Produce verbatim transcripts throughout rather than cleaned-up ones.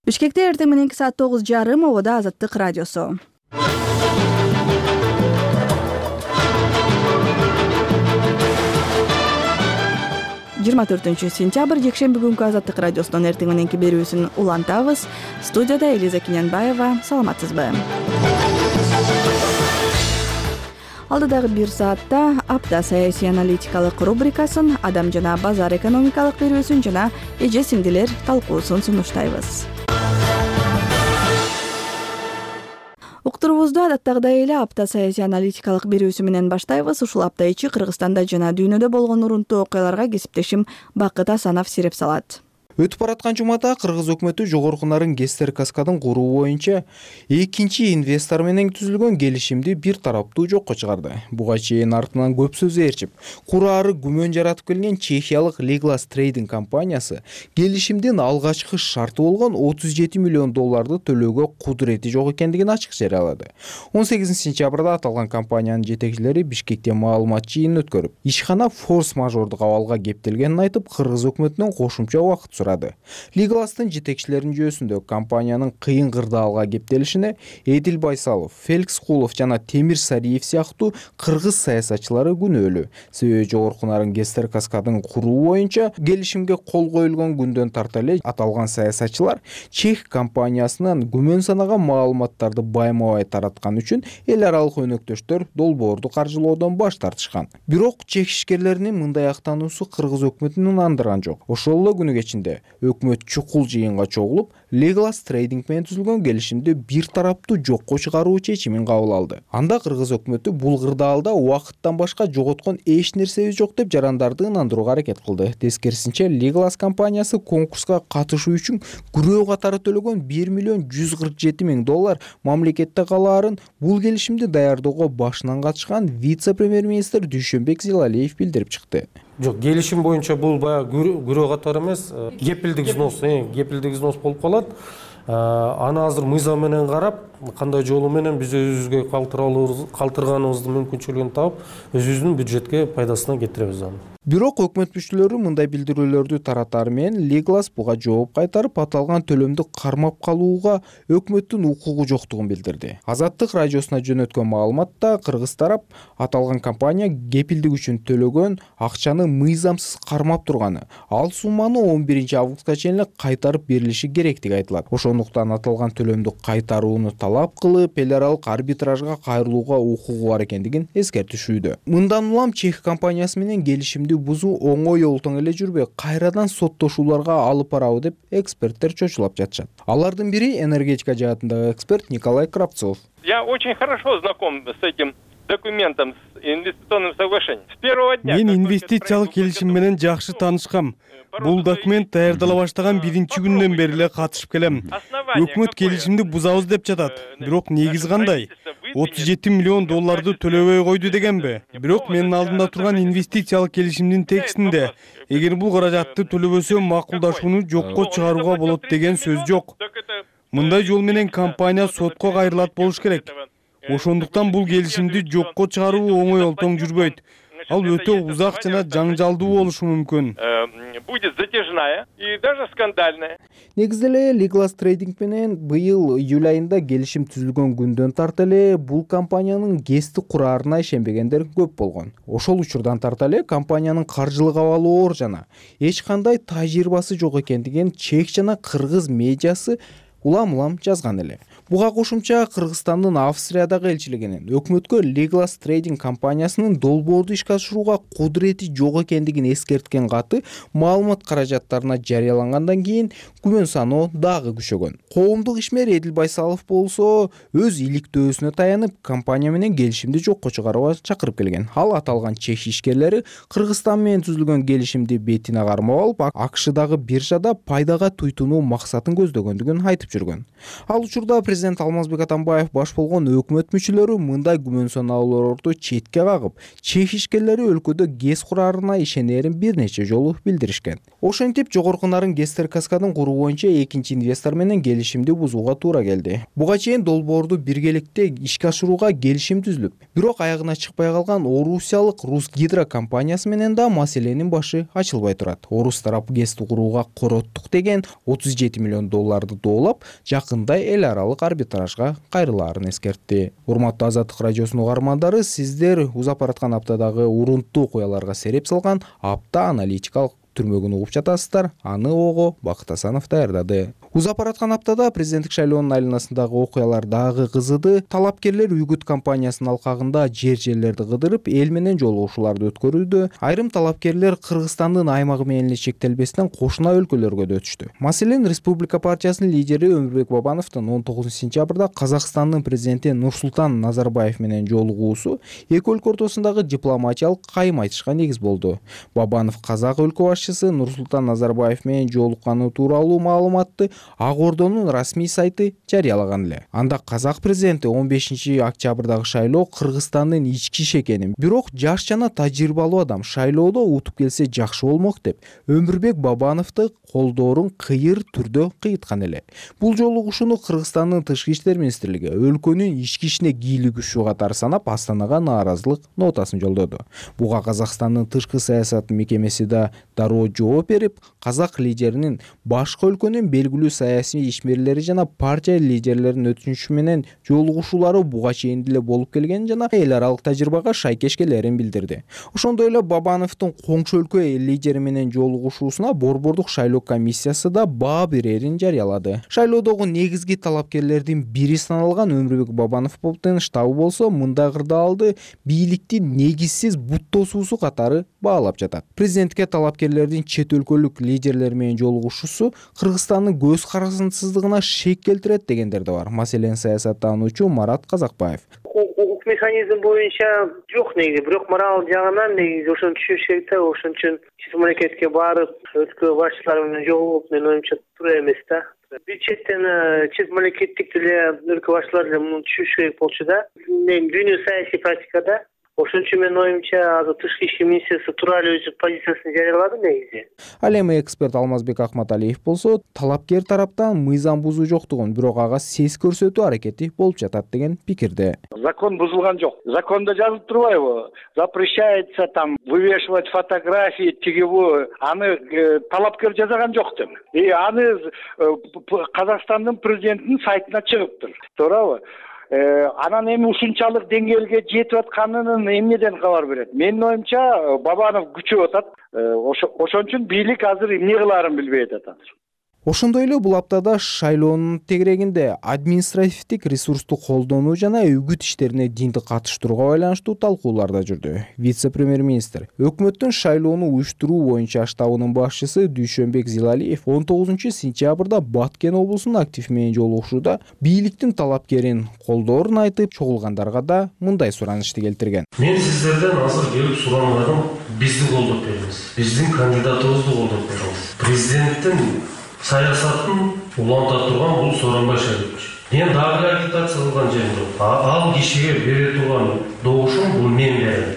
Бишкекте эртең мененки саат тогуз жарым обода Азаттык радиосу. жыйырма төртүнчү сентябрь жекшемби күнкү Азаттык радиосунун эртең мененки берүүсүн улантабыз. Студияда Элиза Кинянбаева. Саламатсызбы? Алдыдагы бир саатта апта саясий аналитикалык рубрикасын, адам жана базар экономикалык берүүсүн жана эже сиңдилер талкуусун сунуштайбыз. Уктурубузду адаттагыдай эле апта саясий аналитикалык берүүсү менен баштайбыз. Ушул апта ичи Кыргызстанда жана дүйнөдө болгон урунттуу окуяларга кесиптешим Бакыт Асанов сирип салат. Өтүп бараткан жумада Кыргыз өкмөтү жогорку нарын Гестер каскадын куруу боюнча экинчи инвестор менен түзүлгөн келишимди бир тараптуу жокко чыгарды. Буга чейин артынан көп сөз ээрчип, кураары күмөн жаратып келген чехиялык Liglas Trading компаниясы келишимдин алгачкы шарты болгон отуз жети миллион долларды төлөөгө кудурети жок экендигин ачык жарыялады. он сегизинчи сентябрда аталган компаниянын жетекчилери Бишкекте маалымат жыйынын өткөрүп, ишкана форс-мажордук абалга кептелгенин айтып, Кыргыз өкмөтүнөн кошумча убакыт сурады. Liglas'тын жетекчилеринин жүйөсүндө компаниянын кыйын кырдаалга кептелишине Эдил Байсалов, Феликс Кулов жана Темир Сариев сыяктуу кыргыз саясатчылары күнөөлүү. Себеби жогорку нарын Гестер каскадын куруу боюнча келишимге кол коюлгон күндөн тарта эле аталган саясатчылар чех компаниясынан күмөн санаган маалыматтарды байма-бай тараткан үчүн эл аралык өнөктөштөр долбоорду каржылоодон баш тартышкан. Бирок чех ишкерлеринин мындай актануусу Кыргыз өкмөтүн ынандырган жок. Ошол эле күнү кечинде өкмөт чукул жыйынга чогулуп, Liglas Trading менен түзүлгөн келишимди бир тараптуу жокко чыгаруу чечимин кабыл алды. Анда Кыргыз өкмөтү бул кырдаалда убакыттан башка жоготкон эч нерсеби жок деп жарандарды ынандырууга аракет кылды. Тескерисинче, Liglas компаниясы конкурска катышуу үчүн күрөө катары төлөгөн бир миллион жүз кырк жети миң доллар мамлекетте калаарын бул келишимди даярдоого башынан катышкан вице-премьер-министр Дүйшөнбек Зилалиев билдирип чыкты. Жок, келишим боюнча бул баягы күрөө катары эмес, кепилдик взнос, кепилдик взнос болуп калат. Аны азыр мыйзам менен карап, кандай жолу менен биз өзүбүзгө калтырганыбыздын мүмкүнчүлүгүн таап, өзүбүздүн бюджетке пайдасына кетиребиз аны. Бирок өкмөт мүчөлөрү мындай билдирүүлөрдү таратары менен Liglas буга жооп кайтарып, аталган төлөмдү кармап калууга өкмөттүн укугу жоктугун билдирди. Азаттык радиосуна жөнөткөн маалыматта Кыргыз тарап аталган компания кепилдик үчүн төлөгөн акчаны мыйзамсыз кармап турганы, ал сумманы он биринчи августка чейин эле кайтарып берилиши керектиги айтылат. Ошондуктан аталган төлөмдү кайтарууну талап кылып, эл аралык арбитражга кайрылууга укугу бар экендигин эскертишүүдө. Мындан улам чех компаниясы менен келишимди бузуу оңой олтоң эле жүрбөй, кайрадан соттошууларга алып барабы деп эксперттер чочулап жатышат. Алардын бири энергетика жаатындагы эксперт Николай Кравцов. Я очень хорошо знаком с этим документом, с инвестиционным соглашением. С первого дня. Мен инвестициялык келишим менен жакшы таанышкам. Бул документ даярдала баштаган биринчи күндөн бери эле катышып келем. Өкмөт келишимди бузабыз деп жатат. Бирок негизи кандай? отуз жети миллион долларды төлөбөй койду дегенби? Бирок менин алдымда турган инвестициялык келишимдин текстинде эгер бул каражатты төлөбөсө макулдашууну жокко чыгарууга болот деген сөз жок. Мындай жол менен компания сотко кайрылат болуш керек. Ошондуктан бул келишимди жокко чыгаруу оңой олтоң жүрбөйт. Ал өтө узак жана жаңжалдуу болушу мүмкүн. Будет затяжная и даже скандальная. Негизи эле Liglas Trading менен быйыл июль айында келишим түзүлгөн күндөн тарта эле бул компаниянын гести кураарына ишенбегендер көп болгон. Ошол учурдан тарта эле компаниянын каржылык абалы оор жана эч кандай тажрыйбасы жок экендигин чех жана кыргыз медиасы улам-улам жазган эле. Буга кошумча Кыргызстандын Австриядагы элчилигинин өкмөткө Liglas Trading компаниясынын долбоорду ишке ашырууга кудурети жок экендигин эскерткен каты маалымат каражаттарына жарыялангандан кийин күмөн саноо дагы күчөгөн. Коомдук ишмер Эдил Байсалов болсо өз иликтөөсүнө таянып компания менен келишимди жокко чыгарууга чакырып келген. Ал аталган чех ишкерлери Кыргызстан менен түзүлгөн келишимди бетине кармап алып, АКШдагы биржада пайдага туйтунуу максатын көздөгөндүгүн айтып жүргөн. Ал учурда президент Алмазбек Атамбаев баш болгон өкмөт мүчөлөрү мындай күмөн санааларды четке кагып, чех ишкерлери өлкөдө гез кураарына ишенерин бир нече жолу билдиришкен. Ошентип жогорку нарын Гестер каскадын куруу боюнча экинчи инвестор менен келишимди бузууга туура келди. Буга чейин долбоорду биргеликте ишке ашырууга келишим түзүлүп, бирок аягына чыкпай калган орусиялык Русгидро компаниясы менен да маселенин башы ачылбай турат. Орус тарап гезди курууга короттук деген отуз жети миллион долларды доолап, талкуулап, жакында эл аралык арбитражга кайрылаарын эскертти. Урматтуу Азаттык радиосунун угармандары, сиздер узап бараткан аптадагы урунттуу окуяларга сереп салган апта аналитикалык түрмөгүн угуп жатасыздар. Аны ого Бакыт Асанов даярдады. Узап бараткан аптада президенттик шайлоонун айланасындагы окуялар дагы кызыды. Талапкерлер Үгүт компаниясынын алкагында жер жерлерди кыдырып, эл менен жолугушууларды өткөрүүдө. Айрым талапкерлер Кыргызстандын аймагы менен эле чектелбестен кошуна өлкөлөргө да өтүштү. Маселен, Республика партиясынын лидери Өмүрбек Бабановдун он тогузунчу сентябрда Казакстандын президенти Нурсултан Назарбаев менен жолугуусу эки өлкө ортосундагы дипломатиялык кайым айтышка негиз болду. Бабанов казак өлкө башчысы Нурсултан Назарбаев менен жолукканы тууралуу маалыматты Ак Ордонун расмий сайты жарыялаган эле. Анда казак президенти он бешинчи октябрдагы шайлоо Кыргызстандын ички иши экенин, бирок жаш жана тажрыйбалуу адам шайлоодо утуп келсе жакшы болмок деп Өмүрбек Бабановду колдоорун кыйыр түрдө кыйыткан эле. Бул жолугушууну Кыргызстандын тышкы иштер министрлиги өлкөнүн ички ишине кийлигишүү катары санап, Астанага нааразылык нотасын жолдоду. Буга Казакстандын тышкы саясат мекемеси да дароо жооп берип, казак лидеринин башка өлкөнүн белгилүү саясий ишмерлери жана партия лидерлеринин өтүнүчү менен жолугушуулары буга чейин деле болуп келгенин жана эл аралык тажрыйбага шайкеш келерин билдирди. Ошондой эле Бабановдун коңшу өлкө лидери менен жолугушуусуна Борбордук шайлоо комиссиясы да баа берерин жарыялады. Шайлоодогу негизги талапкерлердин бири саналган Өмүрбек Бабановдун штабы болсо мындай кырдаалды бийликтин негизсиз буттосуусу катары баалап жатат. Президентке талапкерлердин чет өлкөлүк лидерлер менен жолугушуусу Кыргызстандын көз карасынсыздыгына шек келтирет дегендер да бар. Маселен, саясаттануучу Марат Казакбаев. Укук механизм боюнча жок негизи, бирок мораль жагынан негизи ошону түшүнүш керек да. Ошон үчүн чет мамлекетке барып, өлкө башчылары менен жолугуп, менин оюмча туура эмес да. Бир четтен чет мамлекеттик деле өлкө башчылары деле муну түшүнүш керек болчу да. Дүйнө саясий практикада ошон үчүн менин оюмча азыр тышкы иши министрси туура эле өз позициясын жарыялады негизи. Ал эми эксперт Алмазбек Акматалиев болсо, талапкер тараптан мыйзам бузуу жоктугун, бирок ага сес көрсөтүү аракети болуп жатат деген пикирде. Закон бузулган жок. Закондо жазылып турбайбы? Запрещается там вывешивать фотографии тигибу. Аны талапкер жазган жок деп. И аны Казакстандын президентинин сайтына чыгыптыр. Туурабы? Анан эми ушунчалык деңгээлге жетип атканынын эмнеден кабар берет? Менин оюмча Бабанов күчөп атат. Ошон үчүн бийлик азыр эмне кылаарын билбей атат. Ошондой эле бул аптада шайлоонун тегерегинде административдик ресурсту колдонуу жана үгүт иштерине динди катыштырууга байланыштуу талкуулар да жүрдү. Вице-премьер-министр өкмөттүн шайлоону уюштуруу боюнча штабынын башчысы Дүйшөнбек Зилалиев он тогузунчу сентябрда Баткен облусунун актив менен жолугушууда бийликтин талапкерин колдоорун айтып, чогулгандарга да мындай суранышты келтирген. Мен сиздерден азыр келип сурандарым, бизди колдоп бериңиз. Биздин кандидатыбызды колдоп бериңиз. Президенттин саясатын уланта турган бул Сооронбай Шайбекович. Мен дагы агитация кылган жерим жок. Ал кишиге бере турган добушум бул мен берем.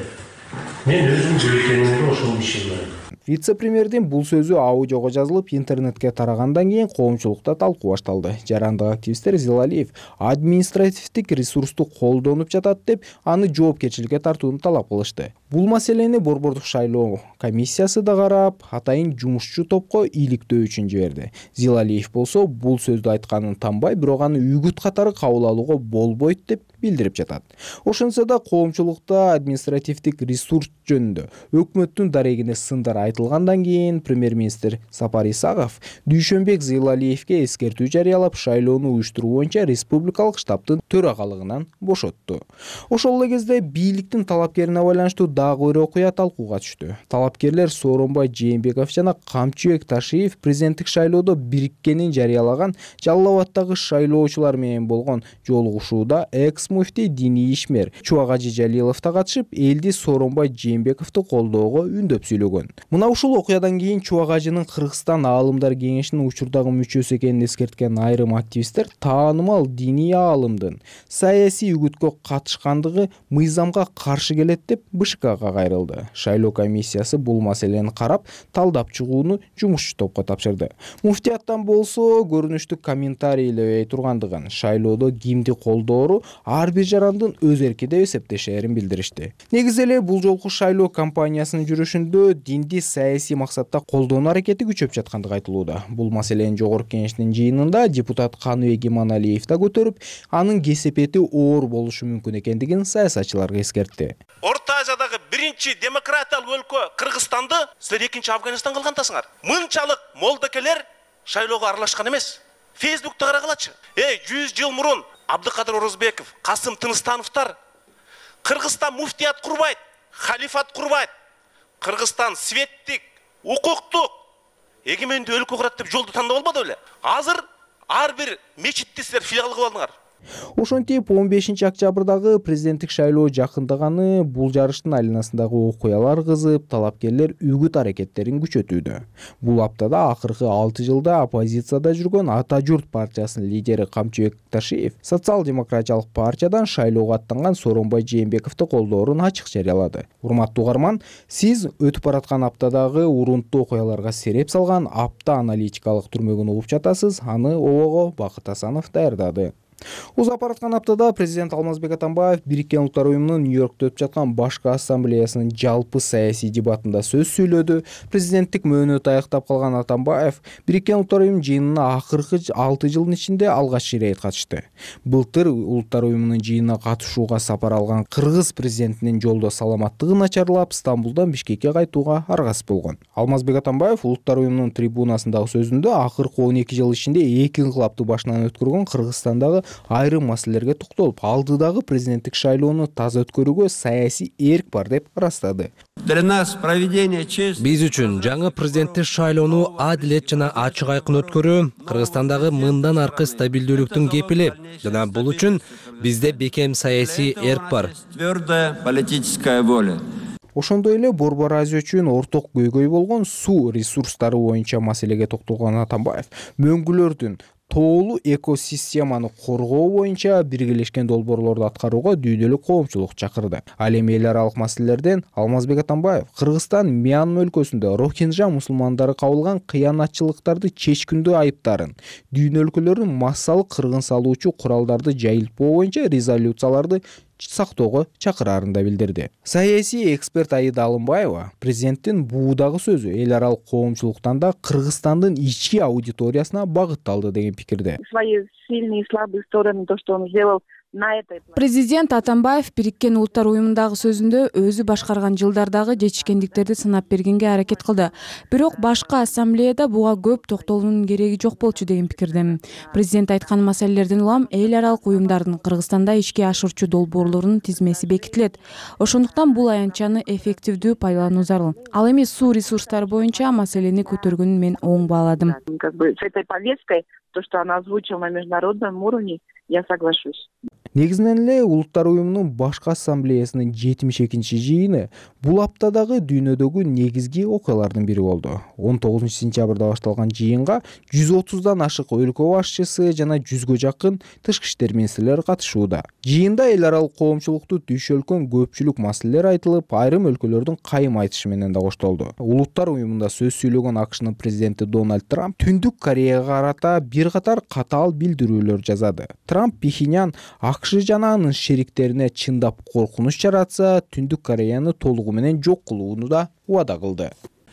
Мен өзүм бөлөкөнүмдү ошол кишиге берем. Вице-премьердин бул сөзү аудиого жазылып интернетке тарагандан кийин коомчулукта талкуу башталды. Жарандык активисттер Зилалиев административдик ресурсту колдонуп жатат деп, аны жоопкерчиликке тартууну талап кылышты. Бул маселени Борбордук шайлоо комиссиясы да карап, атайын жумушчу топко иликтөө үчүн жиберди. Зилалиев болсо бул сөздү айтканын танбай, бирок аны үгүт катары кабыл алууга болбойт деп билдирип жатат. Ошонсо да коомчулукта административдик ресурс жөнүндө өкмөттүн дарегине сындар айтылгандан кийин премьер-министр Сапар Исаков Дүйшөнбек Зилалиевке эскертүү жарыялап, шайлоону уюштуруу боюнча республикалык штабтын төрагалыгынан бошотту. Ошол эле кезде бийликтин талапкерине байланыштуу дагы бир окуя талкууга түштү. Талапкерлер Сооронбай Жээнбеков жана Камчыбек Ташиев президенттик шайлоодо бириккенин жарыялаган Жалал Абаддагы шайлоочулар менен болгон жолугушууда экс-муфтий диний ишмер Чубагажы Жалилов да катышып, элди Сооронбай Жээнбековду колдоого үндөп сүйлөгөн. Мына ушул окуядан кийин Чубагажынын Кыргызстан аалымдар кеңешинин учурдагы мүчөсү экенин эскерткен айрым активисттер таанымал диний аалымдын саясий үгүткө катышкандыгы мыйзамга каршы келет деп БШКга кайрылды. Шайлоо комиссиясы бул маселени карап, талдап чыгууну жумушчу топко тапшырды. Муфтияттан болсо көрүнүштүк комментарийлебей тургандыгын, шайлоодо кимди колдоору ар бир жарандын өз эрки деп эсептешерин билдиришти. Негизи эле бул жолку шайлоо кампаниясынын жүрүшүндө динди саясий максатта колдонуу аракети күчөп жаткандыгы айтылууда. Бул маселени Жогорку Кеңештин жыйынында депутат Каныбек Иманалиев да көтөрүп, анын кесепети оор болушу мүмкүн экендигин саясатчыларга эскертти. Орта Азиядагы биринчи демократиялык өлкө Кыргызстанды силер экинчи Афганистан кылгандасыңар. Мынчалык молдокелер шайлоого аралашкан эмес. Фейсбукта карагалачы. Эй, жүз жыл мурун Абдыкадыр Орозбеков, Касым Тыныстановтар Кыргызстан муфтият курбайт, халифат курбайт. Кыргызстан светтик, укуктук, эгемендүү өлкө курат деп жолду тандап албады беле? Азыр ар бир мечитти силер филиал кылып алдыңар. Ошентип он бешинчи октябрдагы президенттик шайлоо жакындаганы бул жарыштын айланасындагы окуялар кызып, талапкерлер үгүт аракеттерин күчөтүүдө. Бул аптада акыркы алты жылда оппозицияда жүргөн Ата журт партиясынын лидери Камчыбек Ташиев социал-демократиялык партиядан шайлоого аттанган Сооронбай Жээнбековду колдоорун ачык жарыялады. Урматтуу угарман, сиз өтүп бараткан аптадагы урунттуу окуяларга сереп салган апта аналитикалык түрмөгүн угуп жатасыз. Аны Обого Бакыт Асанов даярдады. Узап бараткан аптада президент Алмазбек Атамбаев Бириккен Улуттар уюмунун Нью-Йоркто өтүп жаткан башкы ассамблеясынын жалпы саясий дебатында сөз сүйлөдү. Президенттик мөөнөтү аяктап калган Атамбаев Бириккен Улуттар уюмунун жыйынына акыркы алты жылдын ичинде алгач ирет катышты. Былтыр Улуттар уюмунун жыйынына катышууга сапар алган кыргыз президентинин жолдо саламаттыгы начарлап, Стамбулдан Бишкекке кайтууга аргасыз болгон. Алмазбек Атамбаев Улуттар уюмунун трибунасындагы сөзүндө акыркы он эки жыл ичинде эки инкылапты башынан өткөргөн Кыргызстандагы айрым маселелерге токтолуп, алдыдагы президенттик шайлоону таза өткөрүүгө саясий эрк бар деп ырастады. Биз үчүн жаңы президенттик шайлоону адилет жана ачык айкын өткөрүү Кыргызстандагы мындан аркы стабилдүүлүктүн кепили. Жана бул үчүн бизде бекем саясий эрк бар. Ошондой эле Борбор Азия үчүн орток көйгөй болгон суу ресурстары боюнча маселеге токтолгон Атамбаев мөңгүлөрдүн тоолуу экосистеманы коргоо боюнча биргелешкен долбоорлорду аткарууга дүйнөлүк коомчулук чакырды. Ал эми эл аралык маселелерден Алмазбек Атамбаев Кыргызстан Мьянма өлкөсүндө Рохинжа мусулмандары кабылган кыянатчылыктарды чечкиндүү айыптарын, дүйнө өлкөлөрүнүн массалык кыргын салуучу куралдарды жайылтпоо боюнча резолюцияларды сактоого чакырарын да билдирди. Саясий эксперт Аида Алымбаева президенттин буудагы сөзү эл аралык коомчулуктан да Кыргызстандын ички аудиториясына багытталды деген пикирде. Свои сильные и слабые стороны, то, что он сделал на этой. Президент Атамбаев Бириккен Улуттар уюмундагы сөзүндө өзү башкарган жылдардагы жетишкендиктерди сынап бергенге аракет кылды. Бирок башкы ассамблеяда буга көп токтолуунун кереги жок болчу деген пикирдемин. Президент айткан маселелерден улам эл аралык уюмдардын Кыргызстанда ишке ашырчу долбоорлорунун тизмеси бекитилет. Ошондуктан бул аянтчаны эффективдүү пайдалануу зарыл. Ал эми суу ресурстары боюнча маселени көтөргөнүн мен оң бааладым. Как бы с этой повесткой, то, что она озвучила на международном уровне, я соглашусь. Негизинен эле Улуттар уюмунун башкы ассамблеясынын жетимиш экинчи жыйыны бул аптадагы дүйнөдөгү негизги окуялардын бири болду. он тогузунчу сентябрда башталган жыйынга жүз отуздан ашык өлкө башчысы жана жүзгө жакын тышкы иштер министрлери катышууда. Жыйында эл аралык коомчулукту түйшөлкөн көпчүлүк маселелер айтылып, айрым өлкөлөрдүн кайым айтышы менен да коштолду. Улуттар уюмунда сөз сүйлөгөн АКШнын президенти Дональд Трамп Түндүк Кореяга карата бир катар катаал билдирүүлөр жазады. Трамп Пхеньян АКШ жана анын шериктерине чындап коркунуч жаратса, Түндүк Кореяны толугу менен жок кылууну да убада кылды.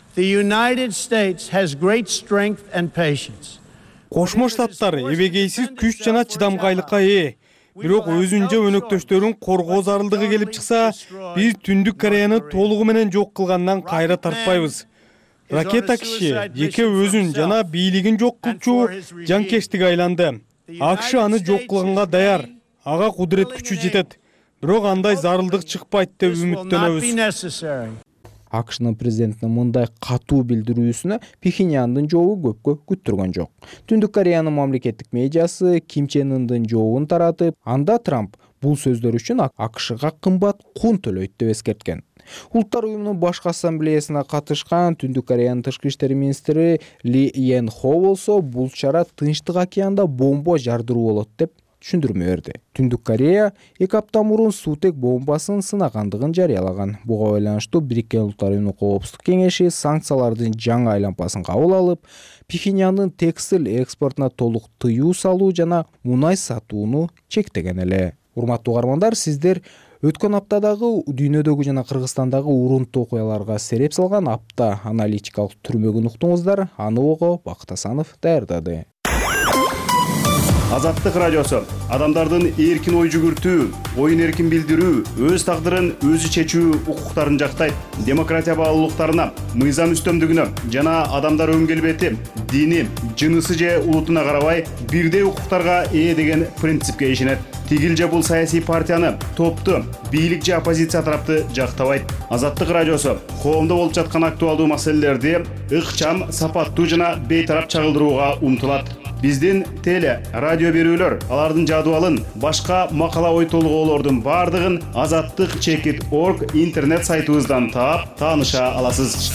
Кошмо Штаттар эбегейсиз күч жана чыдамкайлыкка ээ. Бирок өзүнчө өнөктөштөрүн коргоо зарылдыгы келип чыкса, биз Түндүк Кореяны толугу менен жок кылгандан кайра тартпайбыз. Ракета киши жеке өзүн жана бийлигин жок кылчу жанкештик айланды. АКШ аны жок кылганга даяр. Ага кудурет күчү жетет. Бирок андай зарылдык чыкпайт деп үмүттөнөбүз. АКШнын президентинин мындай катуу билдирүүсүнө Пхеньяндын жообу көпкө күттүргөн жок. Түндүк Кореянын мамлекеттик медиасы Ким Чен Ындын жообун таратып, анда Трамп бул сөздөр үчүн АКШга кымбат кун төлөйт деп эскерткен. Улуттар уюмунун башкы ассамблеясына катышкан Түндүк Кореянын тышкы иштер министри Ли Йен Хо болсо бул чара Тынчтык океанда бомба жардыруу болот деп түшүндүрмө берди. Түндүк Корея эки апта мурун суутек бомбасын сынагандыгын жарыялаган. Буга байланыштуу Бириккен Улуттар уюмунун коопсуздук кеңеши санкциялардын жаңы айлампасын кабыл алып, Пхеньяндын текстиль экспортуна толук тыюу салуу жана мунай сатууну чектеген эле. Урматтуу угармандар, сиздер Өткөн аптадагы дүйнөдөгү жана Кыргызстандагы урунттуу окуяларга сереп салган апта аналитикалык түрмөгүн уктуңуздар. Аны ого Бакыт Асанов даярдады. Азаттык радиосу адамдардын эркин ой жүгүртүү, оюн эркин билдирүү, өз тагдырын өзү чечүү укуктарын жактайт. Демократия баалуулуктарына, мыйзам үстөмдүгүнө жана адамдар өн келбети, дини, жынысы же улутуна карабай бирдей укуктарга ээ деген принципке ишенет. Тигил же бул саясий партияны, топту, бийлик же оппозиция тарапты жактабайт. Азаттык радиосу коомдо болуп жаткан актуалдуу маселелерди ыкчам, сапаттуу жана бейтарап чагылдырууга умтулат. Биздин теле, радио берүүлөр, алардын жадыбалын, башка макала ой толгоолордун бардыгын азаттык чекит точка орг интернет сайтыбыздан таап, тааныша аласыз.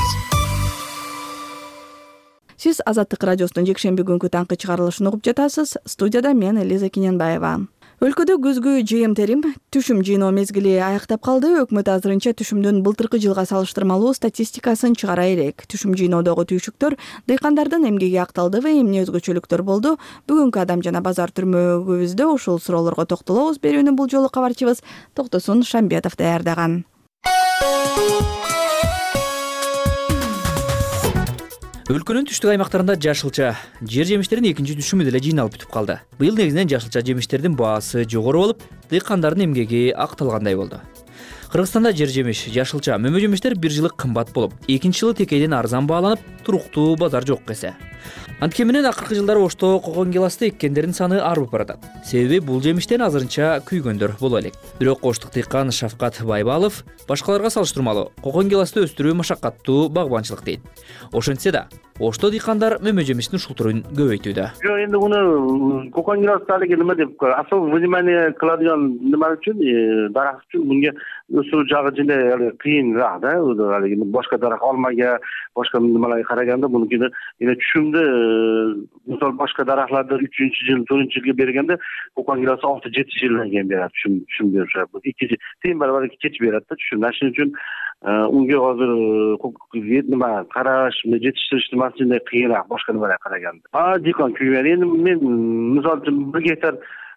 Сиз Азаттык радиосунун жекшемби күнкү таңкы чыгарылышын угуп жатасыз. Студияда мен Элиза Кененбаева. Өлкөдө күзгү жыйым терим түшүм жыйноо мезгили аяктап калды. Өкмөт азырынча түшүмдүн былтыркы жылга салыштырмалуу статистикасын чыгара элек. Түшүм жыйноодогу түйшүктөр дыйкандардын эмгеги акталдыбы, эмне өзгөчөлүктөр болду? Бүгүнкү Адам жана базар түрмөгүбүздө ушул суроолорго токтолобуз. Берүүнү бул жолу кабарчыбыз Токтосун Шамбетов даярдаган. Өлкөнүн түштүк аймактарында жашылча жер жемиштердин экинчи түшүмү деле жыйналып бүтүп калды. Быйыл негизинен жашылча жемиштердин баасы жогору болуп, дыйкандардын эмгеги акталгандай болду. Кыргызстанда жер жемиш, жашылча, мөмө жемиштер бир жылы кымбат болуп, экинчи жылы текейден арзан бааланып, туруктуу базар жок эсе. Анткени менен акыркы жылдары Ошто кокон гиласты эккендердин саны арбып баратат. Себеби бул жемиштен азырынча күйгөндөр боло элек. Бирок оштук дыйкан Шавкат Байбалов башкаларга салыштырмалуу кокон гиласты өстүрүү машаккаттуу багбанчылык дейт. Ошентсе да, Ошто дыйкандар мөмө жемиштин ушул түрүн көбөйтүүдө. Жок, энди муну кокон гиластары неме деп особо внимание кылadigan нема үчүн, дарак үчүн мунга өсүрүү жагы деле кыйыныраак да. Башка дарак алмага, башка немаларга караганда мунукини эне түшүмдө мисалы башка даракларды үчүнчү жыл, төртүнчү жылга бергенде кокон гиласы алты жети жылдан кийин берет, түшүм түшүм беришет. эки тыйын барабар кеч берет да түшүм. Ошон үчүн унга азыр нема караш, жетиштириш немасында кыйыныраак башка немаларга караганда. А дыйкан күйгөн. Эndi мен мисалы үчүн бир гектар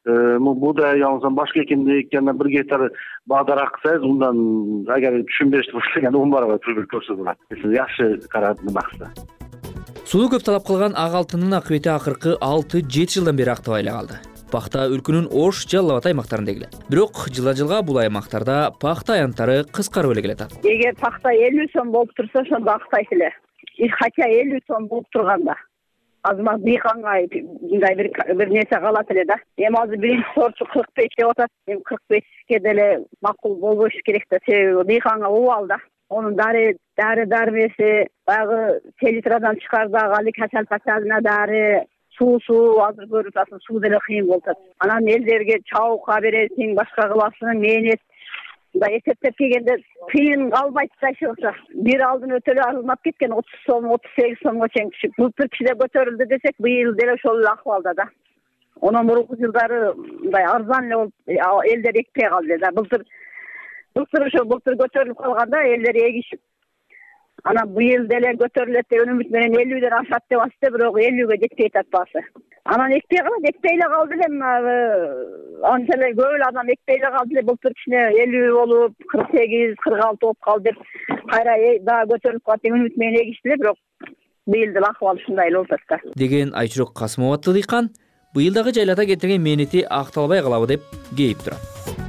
буудай алсам, башка экенди эккенде бир гектар баа дарак кылсаңыз, ундан агар түшүм беришти баштаганда он барабар түшүм көрсө болот. Жакшы карап немакса. Сууну көп талап кылган ак алтындын акыбети акыркы алты жети жылдан бери актабай эле калды. Пахта өлкөнүн Ош, Жалал Абад аймактарында эгилет. Бирок жылдан жылга бул аймактарда пахта аянттары кыскарып эле келатат. Эгер пахта элүү сом болуп турса, ошондо актайт эле. Хотя элүү сом болуп турганда. Азыр дыйканга мындай бир бир нерсе калат эле да. Эми азыр биринчи сортчу кырк беш деп атат. Эми кырк бешке деле макул болбош керек да. Себеби дыйканга убал да. Onun dары, dары дармеси, баягы селитрадан чыкардагы али качал пачалына дары, суусу азыр көрүп атасың, суу деле кыйын болуп атат. Анан элдерге чабукка бересиң, башка кыласың, мээнет. Мындай эсептеп келгенде кыйын калбайт да ошо. Бир алдын өтө эле арзанап кеткен отуз сом, отуз сегиз сомго чейин түшүп. Былтыр кичине көтөрүлдү десек, быйыл деле ошол эле акыбалда да. Онун мурунку жылдары мындай арзан эле болуп элдер экпей калды да. Былтыр Былтыр ошо былтыр көтөрүлүп калганда элдер эгишип. Анан быйыл деле көтөрүлөт деп үмүт менен элүүдөн ашат деп атты, бирок элүүгө жетпей атат баасы. Анан экпей калат, экпей эле калды эле, анча эле көп эле адам экпей эле калды эле. Былтыр кичине элүү болуп, кырк сегиз, кырк алты болуп калды деп кайра дагы көтөрүлүп калат деп үмүт менен эгишти эле, бирок быйыл деле акыбал ушундай эле болуп атат да. Деген Айчурок Касымов аттуу дыйкан быйылдагы жайлата кетирген мээнети акталбай калабы деп кейип турат.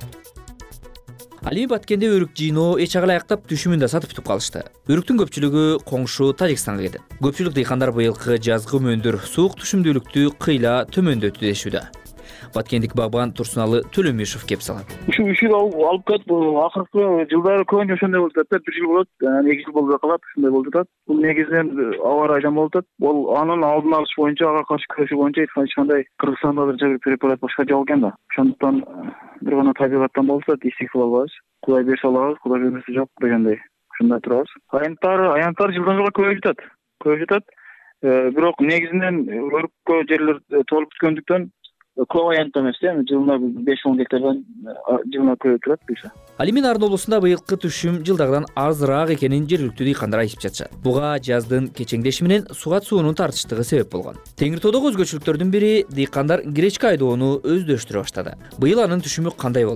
Ал эми Баткенде өрүк жыйноо эч агыл аяктап түшүмүн да сатып бүтүп калышты. Өрүктүн көпчүлүгү коңшу Тажикстанга кетет. Көпчүлүк дыйкандар быйылкы жазгы мөндүр суук түшүмдүүлүктү кыйла төмөндөтү дешүүдө. Баткендик багбан Турсуналы Төлөмишев кеп салат. Ушу үч жыл алып кетип, акыркы жылдары көбүнчө ошондой болуп атат. Бир жыл болот, эки жыл болбой калат, ушундай болуп атат. Бул негизинен аба ырайдан болуп атат. Бул анын алдын алыш боюнча, ага каршы күрөшүү боюнча эч кандай Кыргызстанда бир препарат башка жок экен да. Ошондуктан бир гана табигаттан болсо истик кыла албайбыз. Кудай берсе алабыз, кудай бермесе жок дегендей. Ушундай турабыз. Аянттар, аянттар жылдан жылга көбөйүп жатат. Көбөйүп жатат. Бирок негизинен өрүккө жерлер толуп бүткөндүктөн көп аянт эмес, эми жылына беш он гектардан жылына көбөйүп турат буюрса. Ал эми Нарын облусунда быйылкы түшүм жылдагыдан азыраак экенин жергиликтүү дыйкандар айтып жатышат. Буга жаздын кечеңдеши менен сугат суунун тартыштыгы себеп болгон. Теңир тоодогу өзгөчөлүктөрдүн бири дыйкандар гречка айдоону өздөштүрө баштады. Быйыл анын түшүмү кандай болду?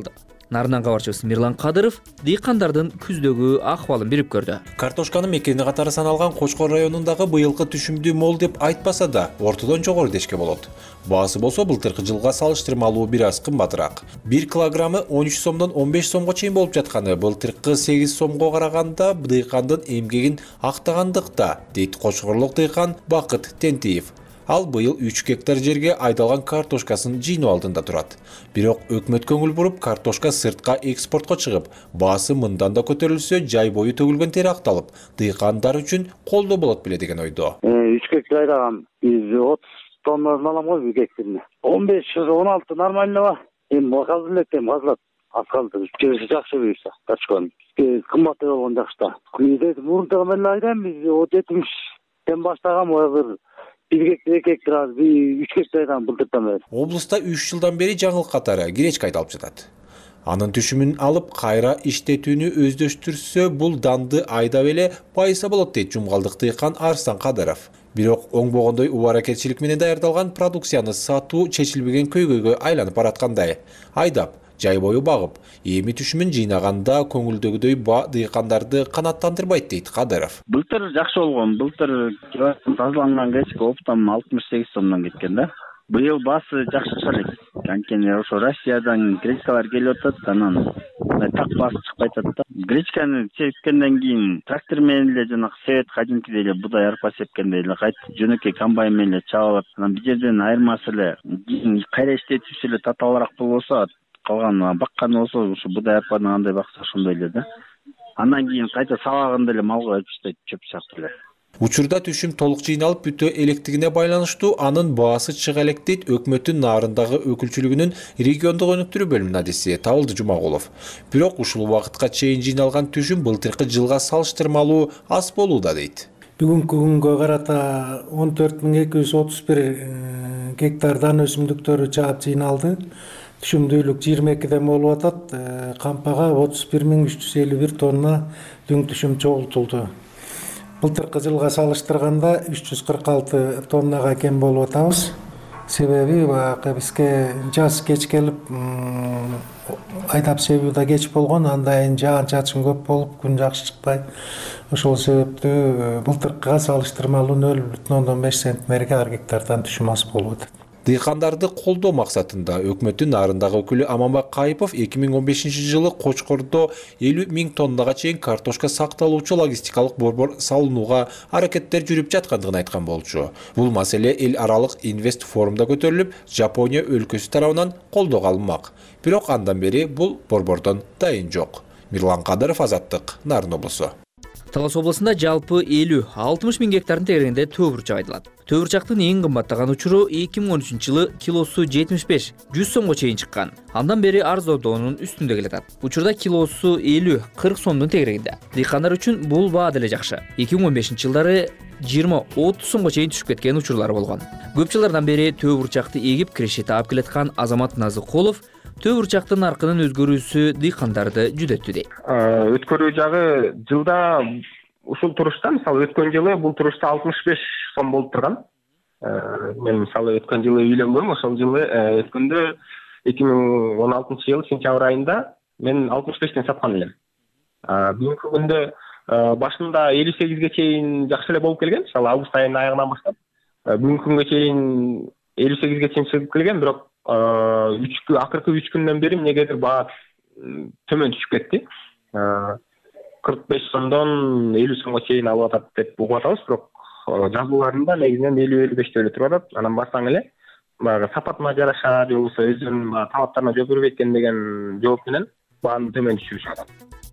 Нарынан кабарчыбыз Мирлан Кадыров дыйкандардын күздөгү акыбалын бирип көрдү. Картошканын мекени катары саналган Кочкор районундагы быйылкы түшүмдүү мол деп айтпаса да, ортодон жогору дешке болот. Баасы болсо былтыркы жылга салыштырмалуу бир аз кымбатыраак. бир килограммы он үч сомдон он беш сомго чейин болуп жатканы былтыркы сегиз сомго караганда дыйкандын эмгегин актагандыкта, дейт кочкорлук дыйкан Бакыт Тентиев. Ал быйыл үч гектар жерге айдалган картошкасын жыйноо алдында турат. Бирок өкмөт көңүл буруп, картошка сыртка экспортко чыгып, баасы мындан да көтөрүлсө, жай бою төгүлгөн тери акталып, дыйкандар үчүн колдоо болот беле деген ойдо. үч гектар айдагам, биз отуз тоннадан алам го бир гектарына. он беш он алты нормальныйба. Эми макал элек эми азат. Аскалды жүрүшү жакшы буюрса, качкан. Кымбат болгон жакшы. Күйдө мурунтагы эле айдам биз жетимиштен баштаган бир бир гектар эки гектар үч гектардан былтырдан бери. Облуста үч жылдан бери жаңылык катары гречка айдалып жатат. Анын түшүмүн алып кайра иштетүүнү өздөштүрсө, бул данды айдап эле пайса болот дейт жумгалдык дыйкан Арстан Кадыров. Бирок оңбогондой уу аракетчилик менен даярдалган продукцияны сатуу чечилбеген көйгөйгө айланып бараткандай. Айдап, жай бою багып, эми түшүмүн жыйнаганда көңүлдөгүдөй ба дыйкандарды канааттандырбайт дейт Кадыров. Былтыр жакшы болгон, былтыр тазаланган гречка оптом алтымыш сегиз сомдон кеткен да. Быйыл баасы жакшы чыгат. Анткени ошо Россиядан гречкалар келип атат, анан так баасы чыкпай атат да. Гречканы сепкенден кийин трактор менен эле жана севет кадимкидей эле будай арпа сепкендей эле кайтып жөнөкөй комбайн менен эле чабып алат. Анан бир жерден айырмасы эле кайра иштетүүсү эле татаалыраак болсо, калган бакканы болсо ушу будай арпаны кандай бакса ошондой эле да. Андан кийин кайта сабагында эле малга өтүп таштайт, чөп чакты эле. Учурда түшүм толук жыйналып бүтө электигине байланыштуу анын баасы чыга элек дейт өкмөттүн Нарындагы өкүлчүлүгүнүн региондук өнүктүрүү бөлүмүнүн адиси Табылды Жумагулов. Бирок ушул убакытка чейин жыйналган түшүм былтыркы жылга салыштырмалуу аз болууда дейт. Бүгүнкү күнгө карата он төрт миң эки жүз отуз бир гектардан өсүмдүктөрү чаап жыйналды. Түшүмдүүлүк жыйырма экиден болуп атат. Кампага отуз бир миң үч жүз элүү бир тонна дүң түшүм чогултулду. Былтыркы жылга салыштырганда үч жүз кырк алты тоннага кем болуп атабыз. Себеби баягы бизге жаз кеч келип, айдап себүү да кеч болгон, андайын жаан чачын көп болуп, күн жакшы чыкпай. Ошол себептүү былтыркыга салыштырмалуу нөл бүтүн ондон беш центнерге ар гектардан түшүм аз болуп атат. Дыйкандарды колдоо максатында өкмөттүн Нарындагы өкүлү Аманбек Кайыпов эки миң он бешинчи жылы Кочкордо элүү миң тоннага чейин картошка сакталуучу логистикалык борбор салынууга аракеттер жүрүп жаткандыгын айткан болчу. Бул маселе эл аралык инвест форумда көтөрүлүп, Жапония өлкөсү тарабынан колдоого алынмак. Бирок андан бери бул борбордон дайын жок. Мирлан Кадыров, Азаттык, Нарын облусу. Талас облусунда жалпы элүү алтымыш миң гектардын тегерегинде төбүрчак айдалат. Төбүрчактын эң кымбаттаган учуру эки миң он үчүнчү жылы килосу жетимиш беш жүз сомго чейин чыккан. Андан бери арзоодоонун үстүндө келатат. Учурда килосу элүү кырк сомдун тегерегинде. Дыйкандар үчүн бул баа деле жакшы. эки миң он бешинчи жылдары жыйырма отуз сомго чейин түшүп кеткен учурлар болгон. Көп жылдардан бери төбүрчакты эгип киреши таап келаткан Азамат Назыкулов төбүрчактын наркынын өзгөрүүсү дыйкандарды жүдөттү дейт. Өткөрүү жагы жылда ушул турушта, мисалы өткөн жылы бул турушта алтымыш беш сом болуп турган. Мен мисалы өткөн жылы үйлөнгөм, ошол жылы өткөндө эки миң он алтынчы жылы сентябрь айында мен алтымыш бештен саткан элем. Бүгүнкү күндө башында элүү сегизге чейин жакшы эле болуп келген, мисалы август айынын аягынан баштап. Бүгүнкү күнгө чейин элүү сегизге чейин чыгып келген, бирок үч акыркы үч күндөн бери эмнегедир баа төмөн түшүп кетти. кырк беш сомдон элүү сомго чейин алып атат деп угуп атабыз, бирок жазууларында негизинен элүү элүү беште эле туруп атат. Анан барсаң эле баягы сапатына жараша же болбосо өзүнүн талаптарына жооп бербейт экен деген жооп менен бааны төмөн түшүрүшүп атат.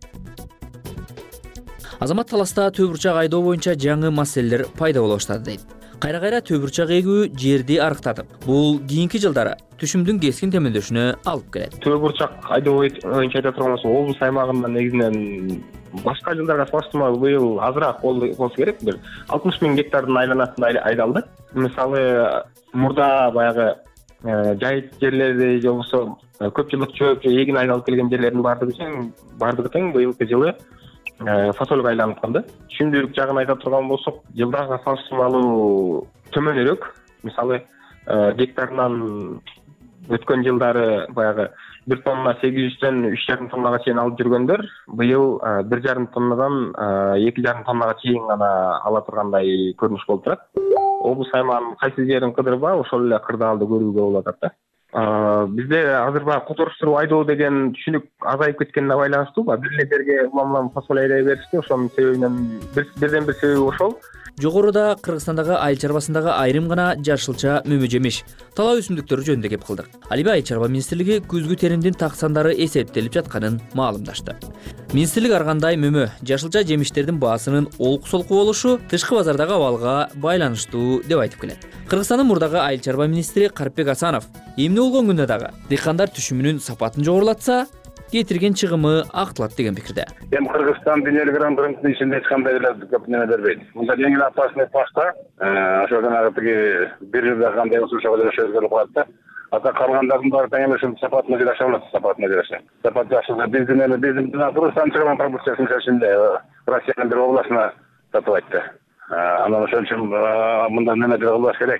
Азамат таласта төбүрчак айдоо боюнча жаңы маселелер пайда боло баштады дейт. Кайра-кайра төбүрчак эгүү жерди арыктатып, бул кийинки жылдары түшүмдүн кескин төмөндөшүнө алып келет. Төбүрчак айдоо боюнча айта турган болсок, облус аймагында негизинен башка жылдарга салыштырмалуу быйыл азыраак болсо керек. Бир алтымыш миң гектардын айланасында айдалды. Мисалы, мурда баягы жайыт жерлерди же болбосо көп жылдык чөп же эгин айдалып келген жерлердин баардыгы тең, баардыгы тең быйылкы жылы фасольго айланып калды. Түшүмдүүлүк жагын айта турган болсок, жылдарга салыштырмалуу төмөнүрөөк. Мисалы, гектарынан өткөн жылдары баягы бир тонна сегиз жүздөн үч жарым тоннага чейин алып жүргөндөр быйыл бир жарым тоннадан эки жарым тоннага чейин гана ала тургандай көрүнүш болуп турат. Облус аймагынын кайсы жерин кыдырба ошол эле кырдаалды көрүүгө болуп атат да. Бизде азыр баягы которуштуруп айдоо деген түшүнүк азайып кеткенине байланыштуу бир эле жерге улам улам фасоль айдай беришти. Ошонун себебинен бирден бир себеби ошол. Жогоруда Кыргызстандагы айыл чарбасындагы айрым гана жашылча мөмө жемиш, талаа өсүмдүктөрү жөнүндө кеп кылдык. Ал эми Айыл чарба министрлиги күзгү теримдин так сандары эсептелип жатканын маалымдашты. Министрлик ар кандай мөмө, жашылча жемиштердин баасынын олку-солку болушу тышкы базардагы абалга байланыштуу деп айтып келет. Кыргызстандын мурдагы айыл чарба министри Карипбек Асанов эмне болгон күндө дагы дыйкандар түшүмүнүн сапатын жогорулатса, кетирген чыгымы актылат деген пикирде. Эми Кыргызстан дүйнөлүк рыногунун ичинде эч кандай эле көп неме бербейт. Мында жеңил опасный пашта, ошо жанагы тиги бир жылда кандай болсо ошого жараша өзгөрүп калат да. Ата калгандардын баары тең эле ушул сапатына жараша болот, сапатына жараша. Сапат жакшылыгы биздин эми биздин Кыргызстан чыгарган продукциясын ичинде Россиянын бир областына сатып айтты. Анан ошон үчүн мындай немелер кылбаш керек.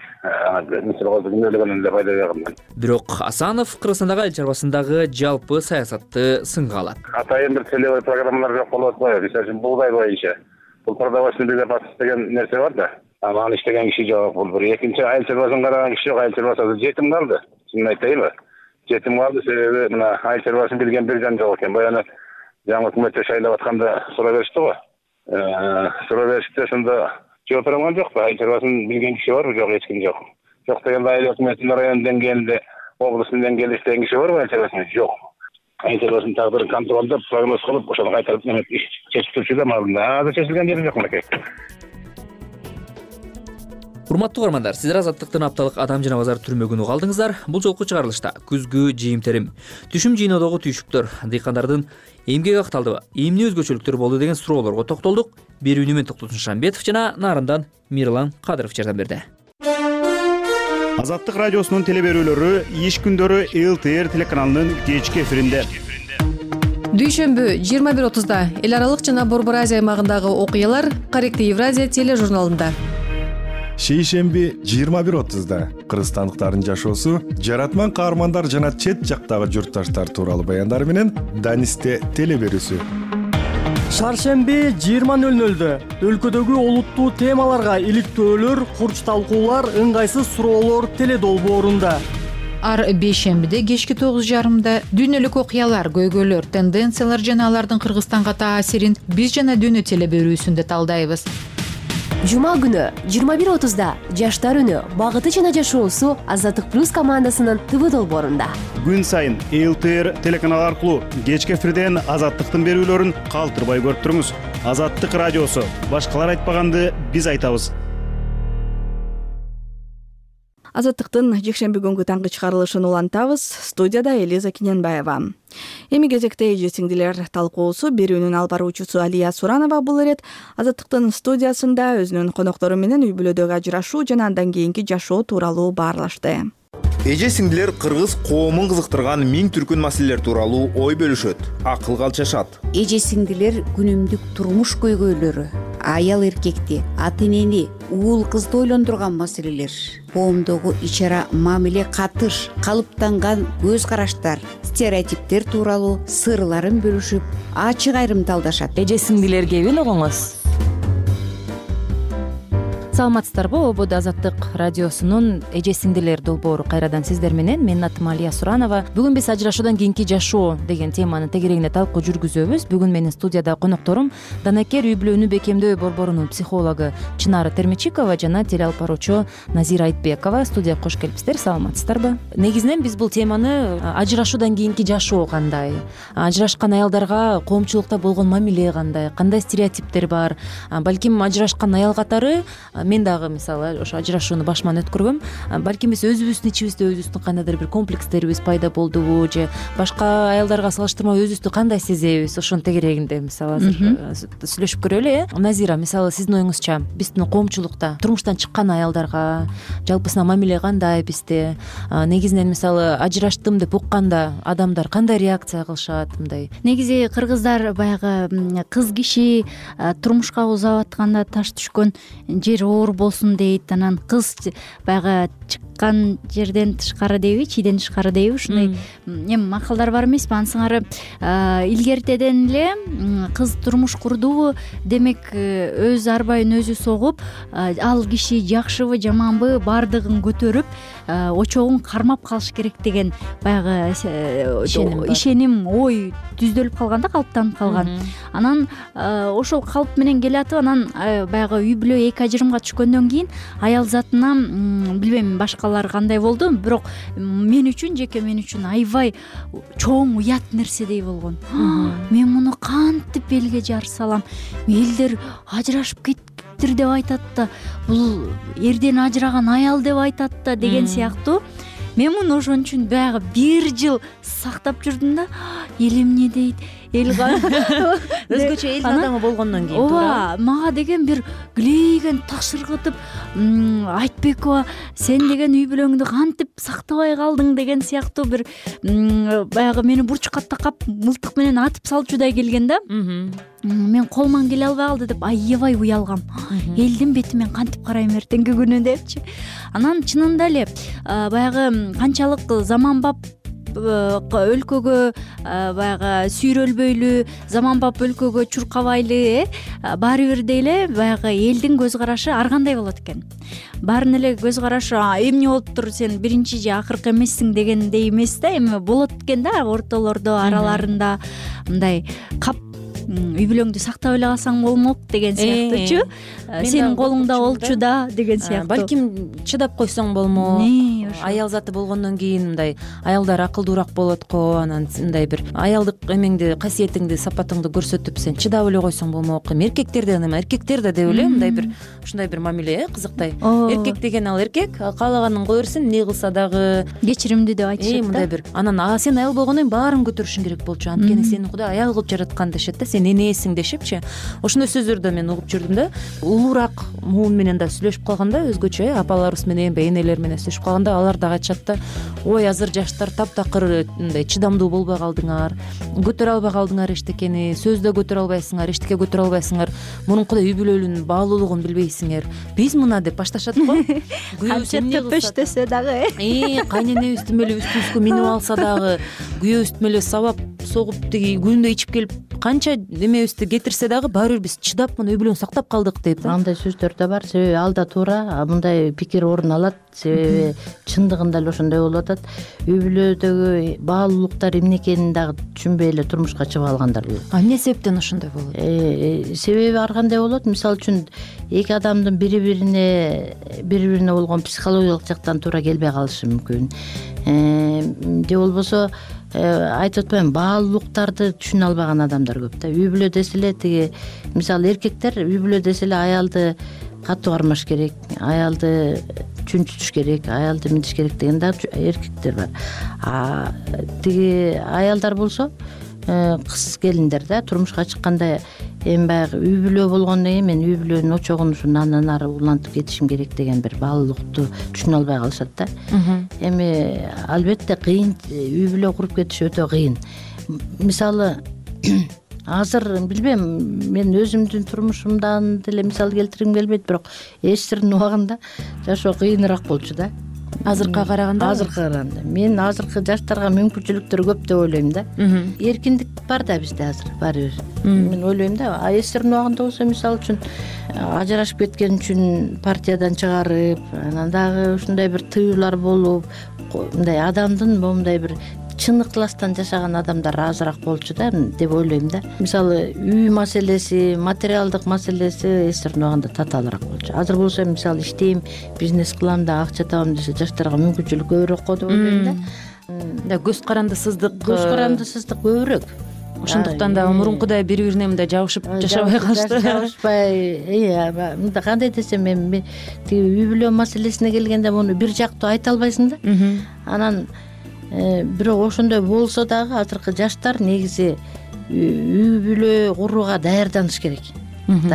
Бирок Асанов Кыргызстандагы айыл чарбасындагы жалпы саясатты сынга алат. Атайын бир целевой программалар жок болуп атпайбы. Мисалы үчүн бугдай боюнча. Бул продовольственный безопасность деген нерсе бар да. Аны иштеген киши жок. Бул бир экинчи айыл чарбасын караган киши жок. Айыл чарбасы жетим калды. Чынын айтайынбы? Жетим калды себеби мына айыл чарбасын билген бир жан жок экен. Баягы жаңы өкмөттө шайлап атканда суроо беришти го. Суроо беришти, ошондо жооп бере алган жокпу? Айыл чарбасын билген киши барбы? Жок, эч ким жок. Жок дегенде айыл өкмөтүнүн район деңгээлинде, облустун деңгээлинде иштеген киши барбы? Айыл чарбасын жок. Айыл чарбасынын тагдырын контролдоп, прогноз кылып, ошону кайтарып неме чечип турчу да маалында. Азыр чечилген жери жок мынакей. Урматтуу көрөрмандар, сиздер Азаттыктын апталык адам жана базар түрмөгүн уга алдыңыздар. Бул жолку чыгарылышта күзгү жыйынтерим, түшүм жыйноодогу түйшүктөр, дыйкандардын эмгек акталдыбы, эмне өзгөчөлүктөр болду деген суроолорго токтолдук. Берүүнү мен Токтосун Шамбетов жана Нарындан Мирлан Кадыров жардам берди. Азаттык радиосунун теле берүүлөрү иш күндөрү эл тэ эр телеканалынын кечки эфиринде. Дүйшөмбү жыйырма бир отузда эл аралык жана Борбор Азия аймагындагы окуялар Корректив Евразия тележурналында. Шейшемби жыйырма бир отузда кыргызстандыктардын жашоосу, жаратман каармандар жана чет жактагы журтташтар тууралуу баяндар менен Данисте теле берүүсү. Шаршемби жыйырма нөл нөлдө өлкөдөгү олуттуу темаларга иликтөөлөр, курч талкуулар, ыңгайсыз суроолор теле долбоорунда. Ар бейшембиде кечки тогуз жарымда дүйнөлүк окуялар, көйгөйлөр, тенденциялар жана алардын Кыргызстанга таасирин биз жана дүйнө теле берүүсүндө талдайбыз. Жума күнү жыйырма бир отузда жаштар үнү, багыты жана жашоосу Азаттык плюс командасынын ТВ долбоорунда. Күн сайын эл тэ эр телеканалы аркылуу кечки эфирден Азаттыктын берүүлөрүн калтырбай көрүп туруңуз. Азаттык радиосу, башкалар айтпаганды биз айтабыз. Азаттыктын жекшемби күнгү таңкы чыгарылышын улантабыз. Студияда Элиза Киненбаева. Эми кезекте эже сиңдилер талкуусу берүүнүн алып баруучусу Алия Суранова бул ирет Азаттыктын студиясында өзүнүн коноктору менен үй бүлөдөгү ажырашуу жана андан кийинки жашоо тууралуу баарлашты. Эже сиңдилер кыргыз коомун кызыктырган миң түркүн маселелер тууралуу ой бөлүшөт, акылга алчашат. Эже сиңдилер күнүмдүк турмуш көйгөйлөрү, аял эркекти, ата энени, уул кызды ойлондурган маселелер, коомдогу ич ара мамиле катыш, калыптанган көз караштар, стереотиптер тууралуу сырларын бөлүшүп, ачык айрымталдашат. Эже сиңдилер кебин угуңуз. Саламатсыздарбы? Ободо Азаттык радиосунун эже сиңдилер долбоору кайрадан сиздер менен. Менин атым Алия Суранова. Бүгүн биз ажырашуудан кийинки жашоо деген теманын тегерегине талкуу жүргүзөбүз. Бүгүн менин студияда конокторум Данакер үй бүлөнү бекемдөө борборунун психологу Чынары Термичикова жана теле алып баруучу Назира Айтбекова. Студияга кош келипсиздер. Саламатсыздарбы? Негизинен биз бул теманы ажырашуудан кийинки жашоо кандай, ажырашкан аялдарга коомчулукта болгон мамиле кандай, кандай стереотиптер бар, балким ажырашкан аял катары мен дагы мисалы ошо ажырашууну башыман өткөргөм. Балким биз өзүбүздүн ичибизде өзүбүздүн кандайдыр бир комплекстерибиз пайда болдубу же башка аялдарга салыштырмалуу өзүбүздү кандай сезебиз, ошонун тегерегинде мисалы азыр сүйлөшүп көрөлү, э? Назира, мисалы сиздин оюңузча биздин коомчулукта турмуштан чыккан аялдарга жалпысына мамиле кандай бизде? Негизинен мисалы ажыраштым деп укканда адамдар кандай реакция кылышат мындай? Негизи кыргыздар баягы кыз киши турмушка узап атканда таш түшкөн жер оор болсун дейт. Анан кыз баягы чыккан жерден тышкары дейби, чийден тышкары дейби, ушундай эми макалдар бар эмеспи? Анын сыңары илгертеден эле кыз турмуш курдубу, демек өз арбайын өзү согуп, ал киши жакшыбы жаманбы баардыгын көтөрүп очогун кармап калыш керек деген баягы ишеним, ой түздөлүп калган да, калыптанып калган. Анан ошол калп менен келатып, анан баягы үй бүлө эки ажырымга түшкөндөн кийин аял затына, билбейм башкалар кандай болду, бирок мен үчүн, жеке мен үчүн аябай чоң уят нерседей болгон. Мен муну кантип элге жар салам? Элдер ажырашып кетиптир деп айтат да, бул эрден ажыраган аял деп айтат да деген сыяктуу. Мен муну ошон үчүн баягы бир жыл сактап жүрдүм да, эл эмне дейт, эл өзгөчө элдин адамы болгондон кийин ооба, мага деген бир глейген такшыргытып, айтбекова, сен деген үй бүлөңдү кантип сактабай калдың деген сыяктуу бир баягы мени бурчукка такап мылтык менен атып салчудай келген да. Мен колуман келе албай калды деп аябай уялгам. Элдин бети мен кантип карайм эртеңки күнү депчи. Анан чынында эле баягы канчалык заманбап өлкөгө баягы сүйрөлбөйлү, заманбап өлкөгө чуркабайлы, баары бир деле баягы элдин көз карашы ар кандай болот экен. Баарын эле көз карашы эмне болуптур, сен биринчи же акыркы эмессиң дегендей эмес да, эми болот экен да, ортолордо, араларында мындай кап үй бүлөңдү сактап эле калсаң болмок деген сыяктуучу. Сенин колуңда болчу да деген сыяктуу. Балким чыдап койсоң болмок. Аял заты болгондон кийин мындай аялдар акылдуураак болот го, анан мындай бир аялдык эмеңди, касиетиңди, сапатыңды көрсөтүп сен чыдап эле койсоң болмок. Эми эркектерде эме эркектер да деп эле мындай бир ушундай бир мамиле, кызыктай. Эркек деген ал эркек, каалаганын кое берсин, эмне кылса дагы кечиримдүү деп айтышат да. Мындай бир анан сен аял болгондон кийин баарын көтөрүшүң керек болчу. Анткени сени Кудай аял кылып жараткан дешет да, сен энесиң дешипчи. Ошондой сөздөрдү мен угуп жүрдүм да. Улуураак муун менен да сүйлөшүп калганда, өзгөчө апаларыбыз менен, энелер менен сүйлөшүп калганда, алар дагы айтышат да, ой азыр жаштар таптакыр мындай чыдамдуу болбой калдыңар, көтөрө албай калдыңар эчтекени, сөз да көтөрө албайсыңар, эчтеке көтөрө албайсыңар, мурункудай үй бүлөнүн баалуулугун билбейсиңер, биз мына деп башташат го. Канча төпөштөсө дагы э кайненебиз түмө эле үстүбүзгө минип алса дагы, күйөөбүз түмө эле сабап согуп тиги күндө ичип келип канча эмебизди кетирсе дагы баары бир биз чыдап мына үй бүлөнү сактап калдык деп. Андай сөздөр да бар, себеби ал да туура, мындай пикир орун алат, себеби чындыгында эле ошондой болуп атат. Үй бүлөдөгү баалуулуктар эмне экенин дагы түшүнбөй эле турмушка чыгып алгандар. А эмне себептен ошондой болот? Себеби ар кандай болот. Мисалы үчүн эки адамдын бири-бирине бири-бирине болгон психологиялык жактан туура келбей калышы мүмкүн. Же болбосо айтып атпайбы, баалуулуктарды түшүнө албаган адамдар көп да. Үй бүлө десе эле тиги, мисалы эркектер үй бүлө десе эле аялды катуу кармаш керек, аялды чүнчүтүш керек, аялды минтиш керек деген да эркектер бар. А тиги аялдар болсо кыз келиндер да турмушка чыкканда эми баягы үй бүлө болгондон кийин мен үй бүлөнүн очогун ушу андан ары улантып кетишим керек деген бир баалуулукту түшүнө албай калышат да. Эми албетте кыйын, үй бүлө куруп кетиш өтө кыйын. Мисалы азыр билбейм, мен өзүмдүн турмушумдан деле мисал келтиргим келбейт, бирок эстердин убагында жашоо кыйыныраак болчу да. Азыркыга караганда? Азыркыга караганда. Мен азыркы жаштарга мүмкүнчүлүктөр көп деп ойлойм да. Эркиндик бар да бизде азыр баары бир. Мен ойлойм да, а эстердин убагында болсо мисалы үчүн ажырашып кеткен үчүн партиядан чыгарып, анан дагы ушундай бир тыюулар болуп, мындай адамдын моундай бир чын ыктыластан жашаган адамдар азыраак болчу да деп ойлойм да. Мисалы үй маселеси, материалдык маселеси эстердин убагында татаалыраак болчу. Азыр болсо мисалы иштейм, бизнес кылам да, акча табам десе жаштарга мүмкүнчүлүк көбүрөөк го деп ойлойм да. Да көз карандысыздык, көз карандысыздык көбүрөөк. Ошондуктан да мурункудай бири-бирине мындай жабышып жашабай калышты. Жабышпай, мындай кандай десем, мен тиги үй бүлө маселесине келгенде муну бир жактуу айта албайсың да. Анан бирок ошондой болсо дагы азыркы жаштар негизи үй бүлө курууга даярданыш керек.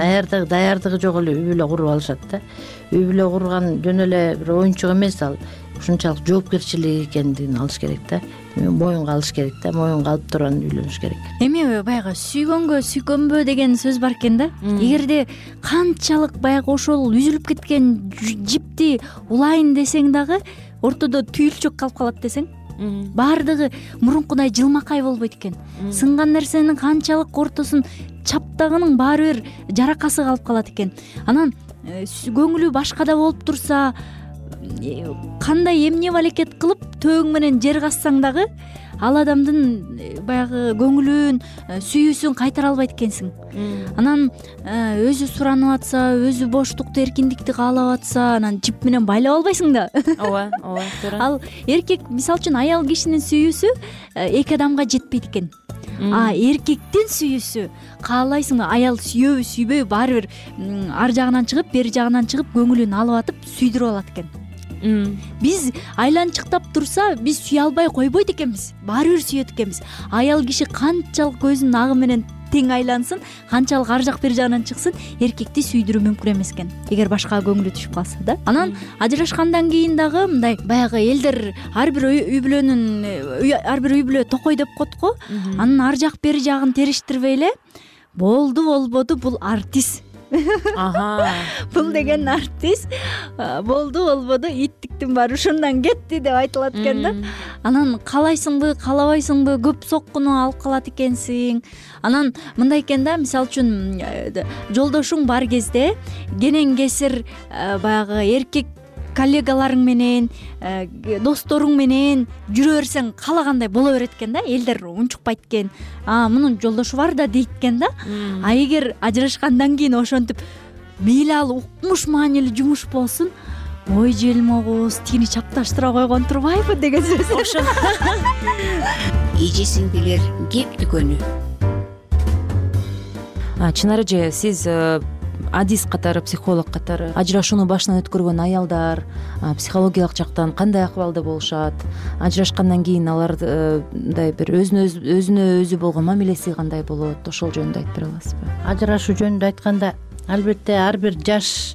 Даярдыгы даярдыгы жок эле үй бүлө куруп алышат да. Үй бүлө курган жөн эле бир оюнчук эмес ал. ушунчалык жоопкерчилик экендигин алыш керек да, моюнга алыш керек да, моюнга алып турган үйлөнүш керек. Эми баягы сүйгөнгө сүйкөнбө деген сөз бар экен да. Эгерде канчалык баягы ошол үзүлүп кеткен жипти улайын десең дагы ортодо түйүлчөк калып калат десең, баардыгы мурункудай жылмакай болбойт экен. Сынган нерсенин канчалык ортосун чаптагының баары бир жаракасы калып калат экен. Анан көңүлү башкада болуп турса, кандай эмне балекет кылып төөң менен жер казсаң дагы ал адамдын баягы көңүлүн, сүйүүсүн кайтара албайт экенсиң. Анан өзү суранып атса, өзү боштукту, эркиндикти каалап атса, анан жип менен байлап албайсың да. Ооба, ооба, туура. Ал эркек, мисалы үчүн, аял кишинин сүйүүсү эки адамга жетпейт экен. А эркектин сүйүүсү каалайсың, аял сүйөбү, сүйбөйбү, баары бир ар жагынан чыгып, бери жагынан чыгып, көңүлүн алып атып, сүйдүрүп алат экен. Биз айланчыктап турса, биз сүйө албай койбойт экенбиз. Баары бир сүйөт экенбиз. Аял киши канчалык көзүнүн агы менен тең айлансын, канчалык ар жак бери жагынан чыксын, эркекти сүйдүрүү мүмкүн эмес экен, эгер башка көңүлү түшүп калса да. Анан ажырашкандан кийин дагы мындай баягы элдер ар бир үй бүлөнүн ар бир үй бүлө токой деп коет го. Анын ар жак бери жагын териштирбей эле болду болбоду, бул артист. Ага. Бул деген артист, болду болбоду, иттиктин баары ушундан кетти деп айтылат экен да. Анан каалайсыңбы, каалабайсыңбы, көп соккуну алып калат экенсиң. Анан мындай экен да, мисалы үчүн жолдошуң бар кезде кенен кесир баягы эркек коллегаларың менен, досторуң менен жүрө берсең каалагандай боло берет экен да. Элдер унчукпайт экен. А, мунун жолдошу бар да дейт экен да. А эгер ажырашкандан кийин ошентип мейли ал укмуш маанилүү жумуш болсун, ой желмогуз, тигини чапташтыра койгон турбайбы деген сөз. Ошо. Эже-сиңдилер кеп дүкөнү. Чынары же, сиз адис катары, психолог катары ажырашууну башынан өткөргөн аялдар психологиялык жактан кандай акыбалда болушат? Ажырашкандан кийин алардай бир өзүнө өзүнө өзү болгон мамилеси кандай болот? Ошол жөнүндө айтып бере аласызбы? Ажырашуу жөнүндө айтканда, албетте ар бир жаш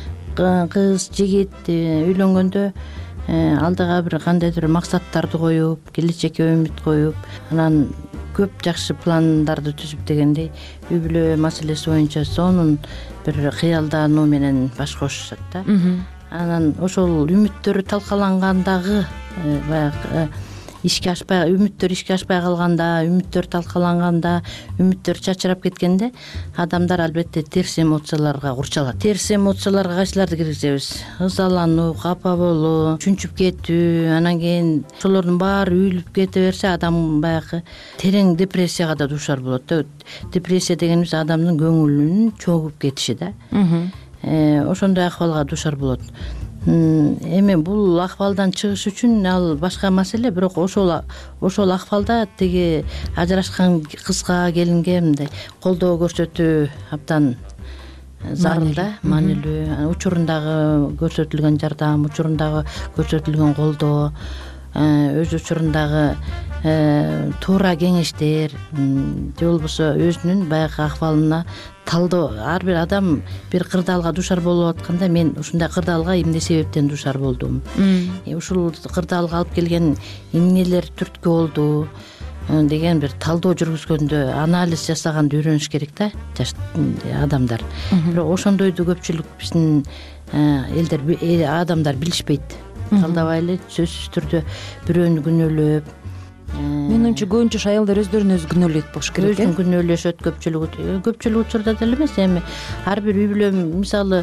кыз, жигит үйлөнгөндө алдыга бир кандайдыр максаттарды коюп, келечекке үмүт коюп, анан көп жакшы пландарды түзүп дегендей үй бүлө маселеси боюнча сонун бир кыялдануу менен баш кошушат да. Анан ошол үмүттөрү талкалангандагы баягы ишке ашпай, үмүттөр ишке ашпай калганда, үмүттөр талкаланганда, үмүттөр чачырап кеткенде адамдар албетте терс эмоцияларга курчалат. Терс эмоцияларга кайсыларды киргизебиз? Ызалануу, капа болуу, чүнчүп кетүү, анан кийин ошолордун баары үйүлүп кете берсе, адам баягы терең депрессияга да дуушар болот да. Депрессия дегенибиз адамдын көңүлүнүн чогуп кетиши да. Ошондой акыбалга дуушар болот. Эми бул акыбалдан чыгыш үчүн ал башка маселе, бирок ошол ошол акыбалда тиги ажырашкан кызга, келинге мындай колдоо көрсөтүү абдан зарыл да, маанилүү. Учурундагы көрсөтүлгөн жардам, учурундагы көрсөтүлгөн колдоо, өз учурундагы туура кеңештер же болбосо өзүнүн баягы акыбалына талдоо. Ар бир адам бир кырдаалга дуушар болуп атканда, мен ушундай кырдаалга эмне себептен дуушар болдум, ушул кырдаалга алып келген эмнелер түрткү болду деген бир талдоо жүргүзгөндө, анализ жасаганды үйрөнүш керек да жаш адамдар. Бирок ошондойду көпчүлүк биздин элдер, адамдар билишпейт. Талдабай эле сөзсүз түрдө бирөөнү күнөөлөп. Менин оюмча көбүнчө аялдар өздөрүн өзү күнөөлөйт болуш керек. Өзүн күнөөлөшөт көпчүлүк. Көпчүлүк учурда деле эмес, эми ар бир үй бүлө, мисалы,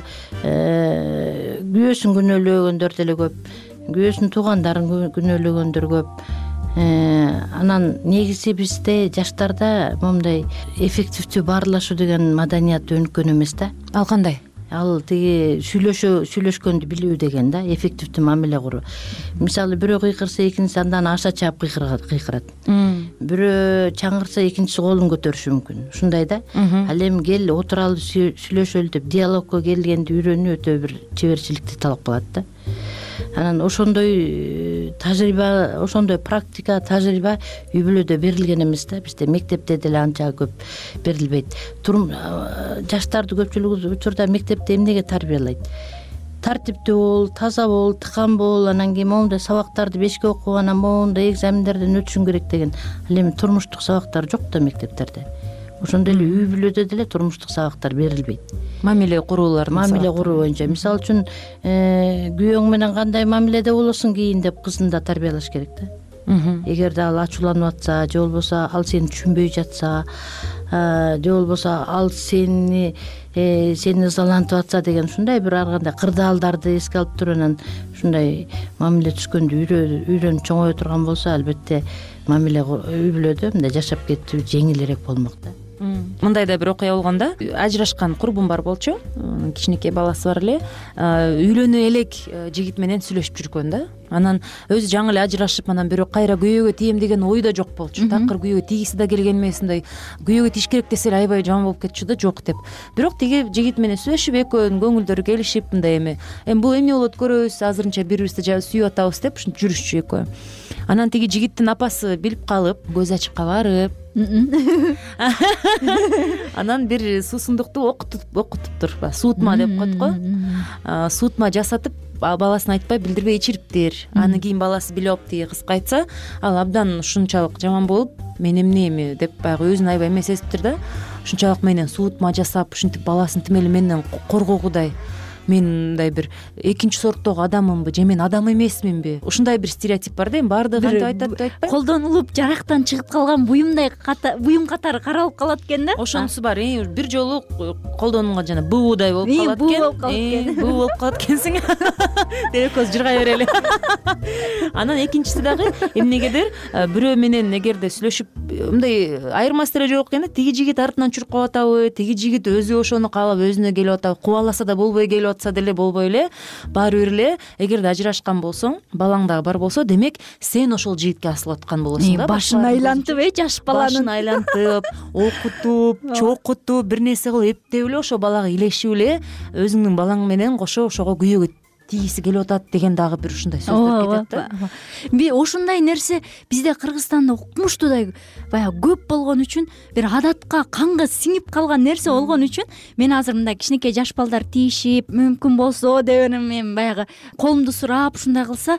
күйөөсүн күнөөлөгөндөр деле көп, күйөөсүнүн туугандарын күнөөлөгөндөр көп. Анан негизи бизде жаштарда моундай эффективдүү баарлашуу деген маданият өнүккөн эмес да. Ал кандай? Ал тиги сүйлөшө сүйлөшкөндү билүү деген да, эффективдүү мамиле куруу. Мисалы, бирөө кыйкырса, экинчиси андан аша чаап кыйкырат. Бирөө чаңгырса, экинчиси колун көтөрүшү мүмкүн. Ушундай да. Ал эми кел отуралы сүйлөшөлү деп диалогко келгенди үйрөнүү өтө бир чеберчиликти талап кылат да. Анан ошондой тажрыйба, ошондой практика, тажрыйба үй бүлөдө берилген эмес да. Бизде мектепте деле анча көп берилбейт. Жаштарды көпчүлүк учурда мектепте эмнеге тарбиялайт? тартиптүү бол, таза бол, тыкан бол, анан кийин моундай сабактарды бешке окуп анан моундай экзамендерден өтүшүң керек деген ал эми турмуштук сабактар жок да мектептерде. Ошондой эле үй бүлөдө деле турмуштук сабактар берилбейт. Мамиле куруулар, мамиле куруу боюнча. Мисалы үчүн күйөөң менен кандай мамиледе болосуң кийин деп кызын да тарбиялаш керек да. Эгерде ал ачууланып атса, же болбосо ал сени түшүнбөй жатса, же болбосо ал сени сени ызалантып атса деген ушундай бир ар кандай кырдаалдарды эске алып туруп анан ушундай мамиле түшкөндө үйрөнүп чоңое турган болсо, албетте мамиле үй бүлөдө мындай жашап кетүү жеңилирээк болмок да. Мындай да бир окуя болгондо, ажырашкан курбум бар болчу, кичинекей баласы бар эле, үйлөнө элек жигит менен сүйлөшүп жүргөн да. Анан өзү жаңы эле ажырашып, анан бирок кайра күйөөгө тием деген ой да жок болчу. Такыр күйөөгө тийгиси да келген эмес, мындай күйөөгө тиш керек десе эле аябай жаман болуп кетчү да, жок деп. Бирок тиги жигит менен сүйлөшүп, экөөнүн көңүлдөрү келишип, мындай эми эми бул эмне болот көрөбүз, азырынча бири бирибизди жай сүйүп атабыз деп ушинтип жүрүшчү экөө. Анан тиги жигиттин апасы билип калып, көз ачыкка барып, анан бир суусундукту окутуп окутуптур, суутма деп коет го. Суутма жасатып, баласына айтпай билдирбей ичириптир. Аны кийин баласы билип алып, тиги кызга айтса, ал абдан ушунчалык жаман болуп, мен эмне эми деп баягы өзүн аябай эме сезиптир да. Ушунчалык менен суутма жасап, ушинтип баласын тим эле менден коргогудай, мен мындай бир экинчи сорттогу адаммынбы же мен адам эмесминби? Ушундай бир стереотип бар да, эми баардыгы кантип айтат деп айтпайм. Колдонулуп жарактан чыгып калган буюмдай буюм катары каралып калат экен да. Ошонусу бар. Бир жолу колдонууга жана буудай болуп калат экен. Буу болуп калат экенсиң деп экөөбүз жыргай берели. Анан экинчиси дагы эмнегедир бирөө менен эгерде сүйлөшүп, мындай айырмасы деле жок экен да. Тиги жигит артынан чуркап атабы, тиги жигит өзү ошону каалап өзүнө келип атабы, кубаласа да болбой келип атса деле болбой эле, баары бир эле эгерде ажырашкан болсоң, балаң дагы бар болсо, демек сен ошол жигитке асылып аткан болосуң да. Башын айлантып, э, жаш баланын башын айлантып, окутуп, чокутуп, бир нерсе кылып эптеп эле ошо балага илешип эле өзүңдүн балаң менен кошо ошого күйөөгө тийгиси келип атат деген дагы бир ушундай сөздөр кетет да. Би ошондой нерсе бизде Кыргызстанда укмуштуудай баягы көп болгон үчүн, бир адатка, канга сиңип калган нерсе болгон үчүн мен азыр мындай кичинекей жаш балдар тийишип, мүмкүн болсо деп мен баягы колумду сурап ушундай кылса,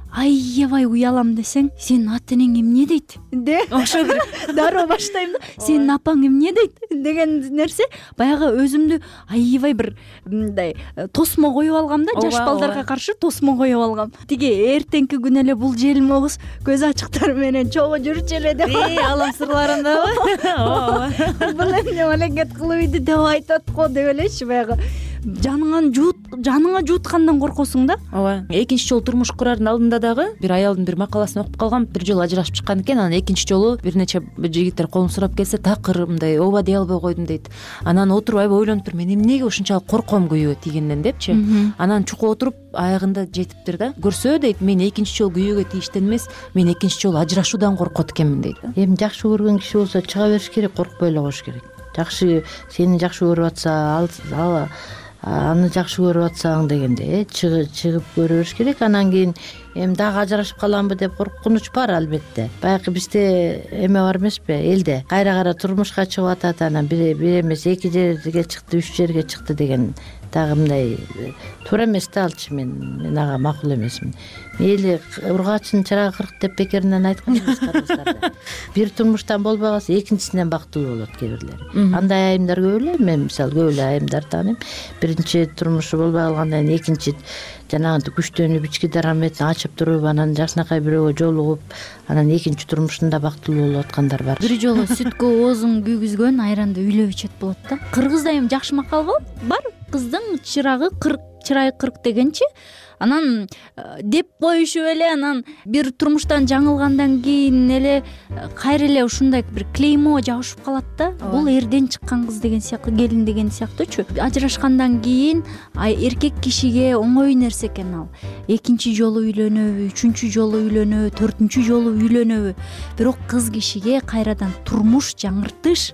аябай уялам десең, сенин ата энең эмне дейт де, ошо бир дароо баштайм да. Сенин апаң эмне дейт деген нерсе баягы өзүмдү аябай бир мындай тосмо коюп алгам да, жаш балдарга каршы тосмо коюп алгам. Тиги эртеңки күнү эле бул желим огуз көз ачыктар менен чогуу жүрчү эле деп. Э, алам сырларындабы? Ооба. Бул эмне мамлекет кылып ийди деп айтат го деп элечи, баягы жаныңан жуут, жаныңа жууткандан коркосуң да. Ооба. Экинчи жолу турмуш курардын алдында дагы бир аялдын бир макаласын окуп калгам. Бир жолу ажырашып чыккан экен, анан экинчи жолу бир нече жигиттер колун сурап келсе, такыр мындай ооба дей албай койдум дейт. Анан отуруп аябай ойлонуптур, мен эмнеге ушунчалык корком күйөөгө тийгенден депчи. Анан чукуп отуруп аягында жетиптир да. Көрсө дейт, мен экинчи жолу күйөөгө тийиштен эмес, мен экинчи жолу ажырашуудан коркот экенмин дейт. Эми жакшы көргөн киши болсо чыга бериш керек, коркпой эле коюш керек. Жакшы, сени жакшы көрүп атса, ал аны жакшы көрүп атсаң дегенде чыгып чыгып көрө бериш керек. Анан кийин эми дагы ажырашып каламбы деп коркунуч бар албетте. Баягы бизде эме бар эмеспи, элде кайра кайра турмушка чыгып атат, анан бир эмес эки жерге чыкты, үч жерге чыкты деген дагы мындай туура эмес да. Алчы мен мен ага макул эмесмин. Мейли ургачтын чырагы кырк деп бекеринен айткан эмес кыргыздарда. Бир турмуштан болбой калса экинчисинен бактылуу болот кээ бирлери. Андай айымдар көп эле, мен мисалы көп эле айымдар тааныйм. Биринчи турмушу болбой калгандан кийин экинчи жанагы күчтөнүп, ички дараметин ачып туруп, анан жакшынакай бирөөгө жолугуп, анан экинчи турмушунда бактылуу болуп аткандар бар. Бир жолу сүткө оозун күйгүзгөн айранды үйлөп ичет болот да. Кыргызда эми жакшы макал бар. Кыздын чырагы кырк, чырайы кырк дегенчи. Анан деп коюшуп эле, анан бир турмуштан жаңылгандан кийин эле кайра эле ушундай бир клеймо жабышып калат да. Бул эрден чыккан кыз деген сыяктуу, келин деген сыяктуучу. Ажырашкандан кийин эркек кишиге оңой нерсе экен ал. Экинчи жолу үйлөнөбү, үчүнчү жолу үйлөнөбү, төртүнчү жолу үйлөнөбү. Бирок кыз кишиге кайрадан турмуш жаңыртыш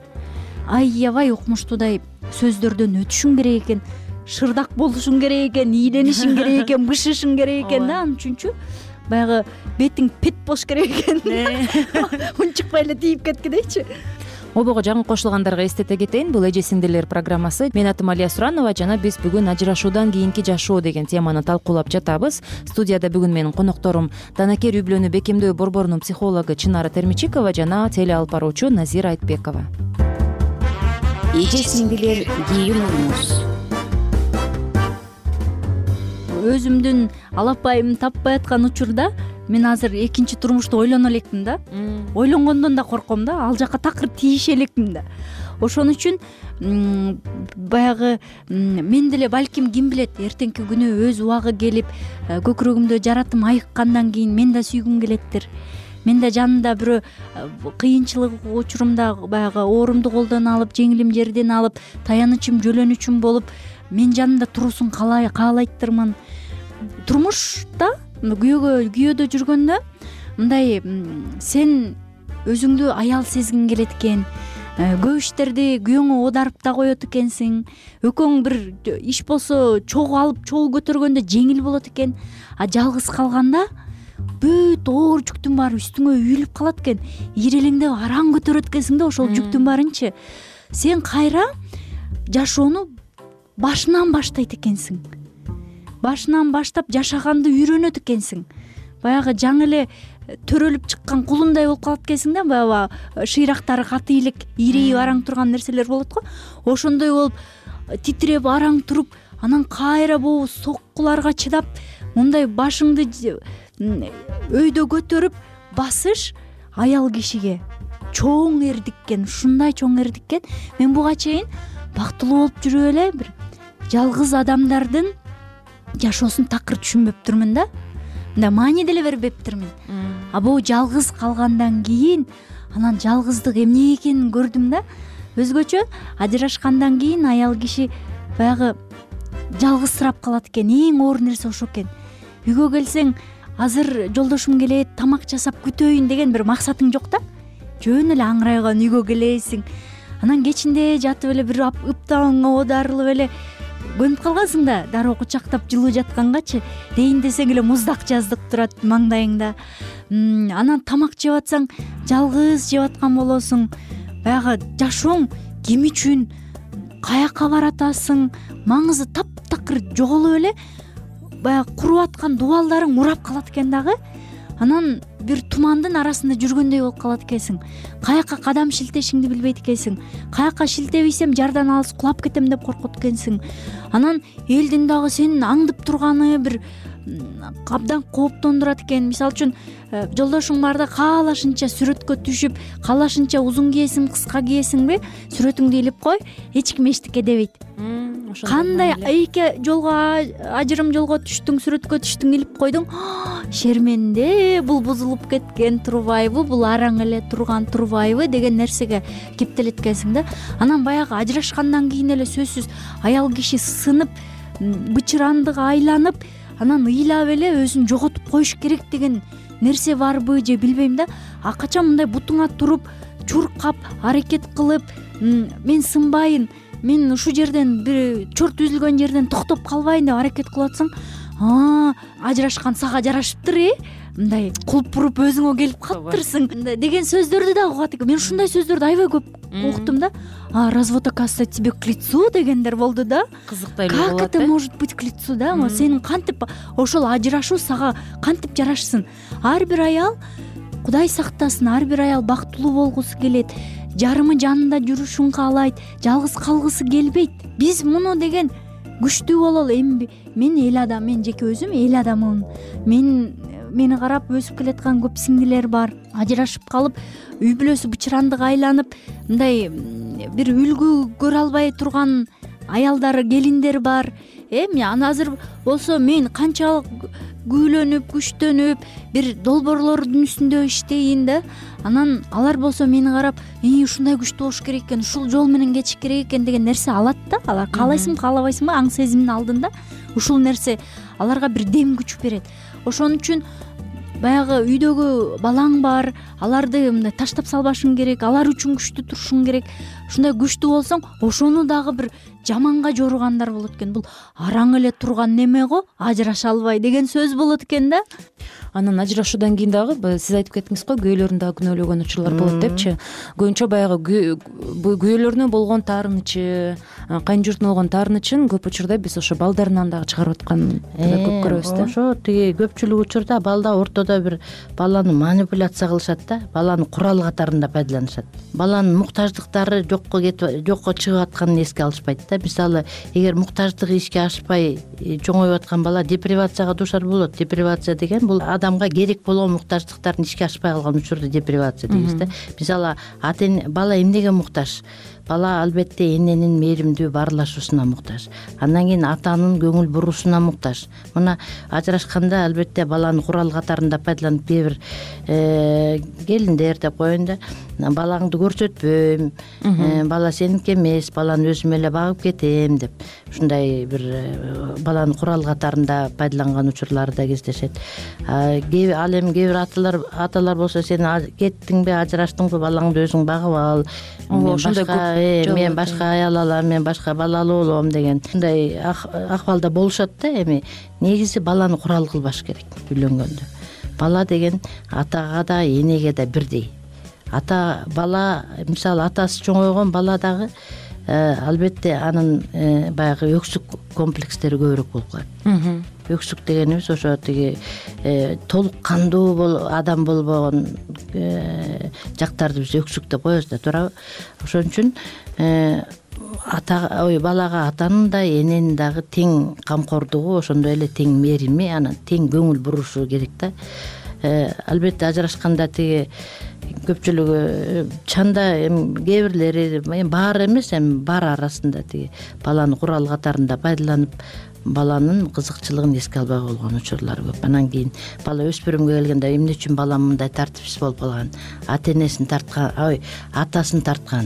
аябай укмуштуудай сөздөрдөн өтүшүң керек экен. Шырдак болушуң керек экен, ийленишиң керек экен, бышышың керек экен да. Анын үчүнчү баягы бетиң пет болуш керек экен. Унчукпай эле тийип кеткидейчи. обого жаңы кошулгандарга эстете кетейин, бул эже сиңдилер программасы. Мен атым Алия Суранова жана биз бүгүн ажырашуудан кийинки жашоо деген теманы талкуулап жатабыз. Студияда бүгүн менин конокторум Данакер үй-бүлөнү бекемдөө борборунун психологу Чынара Термичикова жана теле алып баруучу Назира Айтбекова. Эже сиңдилер кийин урмуз. Өзүмдүн алапайым таппай аткан учурда мен азыр экинчи турмушту ойлоно элекмин да. Ойлонгондон да корком да, ал жака такыр тийише элекмин да. Ошон үчүн баягы мен деле балким ким билет, эртеңки күнү өз убагы келип, көкүрөгүмдө жаратым айыккандан кийин мен да сүйгүм келеттир. Мен да жанында бирөө кыйынчылык учурумда баягы оорумду колдон алып, жеңилим жерден алып, таянычым, жөлөнүчүм болуп, мен жанында турусун каалайттырмын. Турмушта күйөөгө күйөөдө жүргөндө мындай сен өзүңдү аял сезгиң келет экен, көп иштерди күйөөңө оодарып да коет экенсиң, экөөң бир иш болсо чогуу алып чогуу көтөргөндө жеңил болот экен, а жалгыз калганда бүт оор жүктүн баары үстүңө үйүлүп калат экен, ирелеңдеп араң көтөрөт экенсиң да ошол жүктүн баарынчы. Сен кайра жашоону башынан баштайт экенсиң. Башынан баштап жашаганды үйрөнөт экенсиң. Баягы жаңы эле төрөлүп чыккан кулундай болуп калат экенсиң да, баягы шыйрактары каты элек, ирейип араң турган нерселер болот го. Ошондой болуп титиреп араң туруп, анан кайра бул соккуларга чыдап, мындай башыңды өйдө көтөрүп басыш аял кишиге чоң эрдиккен, ушундай чоң эрдиккен. Мен буга чейин бактылуу болуп жүрүп эле бир жалгыз адамдардын жашоосун такыр түшүнбөптүрмүн да. Мындай маани деле бербептирмин. А бул жалгыз калгандан кийин анан жалгыздык эмне экенин көрдүм да. Өзгөчө ажырашкандан кийин аял киши баягы жалгызсырап калат экен. Эң оор нерсе ошо экен. Үйгө келсең, азыр жолдошум келет, тамак жасап күтөйүн деген бир максатың жок да. Жөн эле аңырайган үйгө келесиң. Анан кечинде жатып эле бир ыптаңга оодарылып эле көнүп калгансың да, дароо кучактап жылуу жаткангачы, дейин десең эле муздак жаздык турат маңдайыңда. Анан тамак жеп атсаң, жалгыз жеп аткан болосуң. Баягы жашооң ким үчүн, каяка баратасың, маңызы таптакыр жоголуп эле баягы куруп аткан дубалдарың урап калат экен дагы. Анан бир тумандын арасында жүргөндөй болуп калат экенсиң. Каяка кадам шилтешиңди билбейт экенсиң. Каяка шилтебейсем жардан алыс кулап кетем деп коркот экенсиң. Анан элдин дагы сени аңдып турганы бир абдан кооптондурат экен. Мисалы үчүн жолдошуң барда каалашынча сүрөткө түшүп, каалашынча узун кийесиң, кыска кийесиңби, сүрөтүңдү илип кой, эч ким эчтеке дебейт. Кандай эки жолго ажырым жолго түштүң, сүрөткө түштүң, илип койдуң, шерменде бул бузулуп кеткен турбайбы, бул араң эле турган турбайбы деген нерсеге кептелет экенсиң да. Анан баягы ажырашкандан кийин эле сөзсүз аял киши сынып, бычырандык айланып, анан ыйлап эле өзүн жоготуп коюш керек деген нерсе барбы же билбейм да. А качан мындай бутуңа туруп, чуркап, аракет кылып, мен сынбайын, мен ушул жерден бир чорт үзүлгөн жерден токтоп калбайын деп аракет кылып атсаң, а ажырашкан сага жарашыптыр, э? Мындай кулпуруп өзүңө келип калыптырсың деген сөздөрдү да угат экен. Мен ушундай сөздөрдү аябай көп уктум да. А развод, оказывается, тебе к лицу дегендер болду да. Кызыктай эле болот. Как это может быть к лицу, да? Сенин кантип ошол ажырашуу сага кантип жарашсын? Ар бир аял, Кудай сактасын, ар бир аял бактылуу болгусу келет, жарымы жанында жүрүшүн каалайт, жалгыз калгысы келбейт. Биз муну деген күчтүү бололу. Эми мен эл адам, мен жеке өзүм эл адаммын. Мен мени карап өсүп келаткан көп сиңдилер бар. Ажырашып калып, үй бүлөсү бычырандык айланып, мындай бир үлгү көрө албай турган аялдар, келиндер бар. Эми азыр болсо мен канчалык күүлөнүп, күчтөнүп, бир долбоорлордун үстүндө иштейин да. Анан алар болсо мени карап, "Ии, ушундай күчтүү болуш керек экен, ушул жол менен кетиш керек экен" деген нерсе алат да. Алар каалайсыңбы, каалабайсыңбы, аң сезимдин алдында ушул нерсе аларга бир дем күч берет. Ошон үчүн баягы үйдөгү балаң бар, аларды мындай таштап салбашың керек, алар үчүн күчтүү турушуң керек. ушундай күчтүү болсоң ошону дагы бир жаманга жоругандар болот экен. Бул араң эле турган неме го, ажыраша албай деген сөз болот экен да. Анан ажырашуудан кийин дагы сиз айтып кеттиңиз го, күйөөлөрүн дагы күнөөлөгөн учурлар болот депчи. Көбүнчө баягы күйөөлөрүнө болгон таарынычы, кайын журтуна болгон таарынычын көп учурда биз ошо балдарынан дагы чыгарып атканын көп көрөбүз да. Ошо тиги көпчүлүк учурда балда ортодо бир баланы манипуляция кылышат да, баланы курал катарында пайдаланышат. Баланын муктаждыктары жокко кетип жокко чыгып атканын эске алышпайт да. Мисалы, эгер муктаждыгы ишке ашпай чоңоюп аткан бала депривацияга дуушар болот. Депривация деген бул адамга керек болгон муктаждыктарын ишке ашпай калган учурду депривация дейбиз да. Мисалы, бала эмнеге муктаж? Бала албетте эненин мээримдүү баарлашуусуна муктаж. Андан кийин атанын көңүл буруусуна муктаж. Мына ажырашканда албетте баланы курал катарында пайдаланып кээ бир келиндер деп коеюн да, балаңды көрсөтпөйм, бала сеники эмес, баланы өзүм эле багып кетем деп ушундай бир баланы курал катарында пайдаланган учурлары да кездешет. Ал эми кээ бир аталар аталар болсо сен кеттиңби, ажыраштыңбы, балаңды өзүң багып ал. Ошондой көп мен башка аял алам, мен башка балалуу болом деген ушундай акыбалда болушат да. Эми негизи баланы курал кылбаш керек үйлөнгөндө. Бала деген атага да, энеге да бирдей. Ата бала, мисалы, атасы чоңойгон бала дагы албетте анын баягы өксүк комплекстери көбүрөөк болуп калат. Өксүк дегенибиз ошо тиги толук кандуу адам болбогон жактарды биз өксүк деп коебуз да, туурабы? Ошон үчүн ата ой балага атанын да, эненин дагы тең камкордугу, ошондой эле тең мээрими, анан тең көңүл бурушу керек да. Албетте ажырашканда тиги көпчүлүгү чанда кээ бирлери баары эмес, эми бар арасында тиги баланы курал катарында пайдаланып баланын кызыкчылыгын эске албай койгон учурлар көп. Анан кийин бала өспүрүмгө келгенде эмне үчүн балам мындай тартипсиз болуп калган, ата энесин тарткан, ой, атасын тарткан,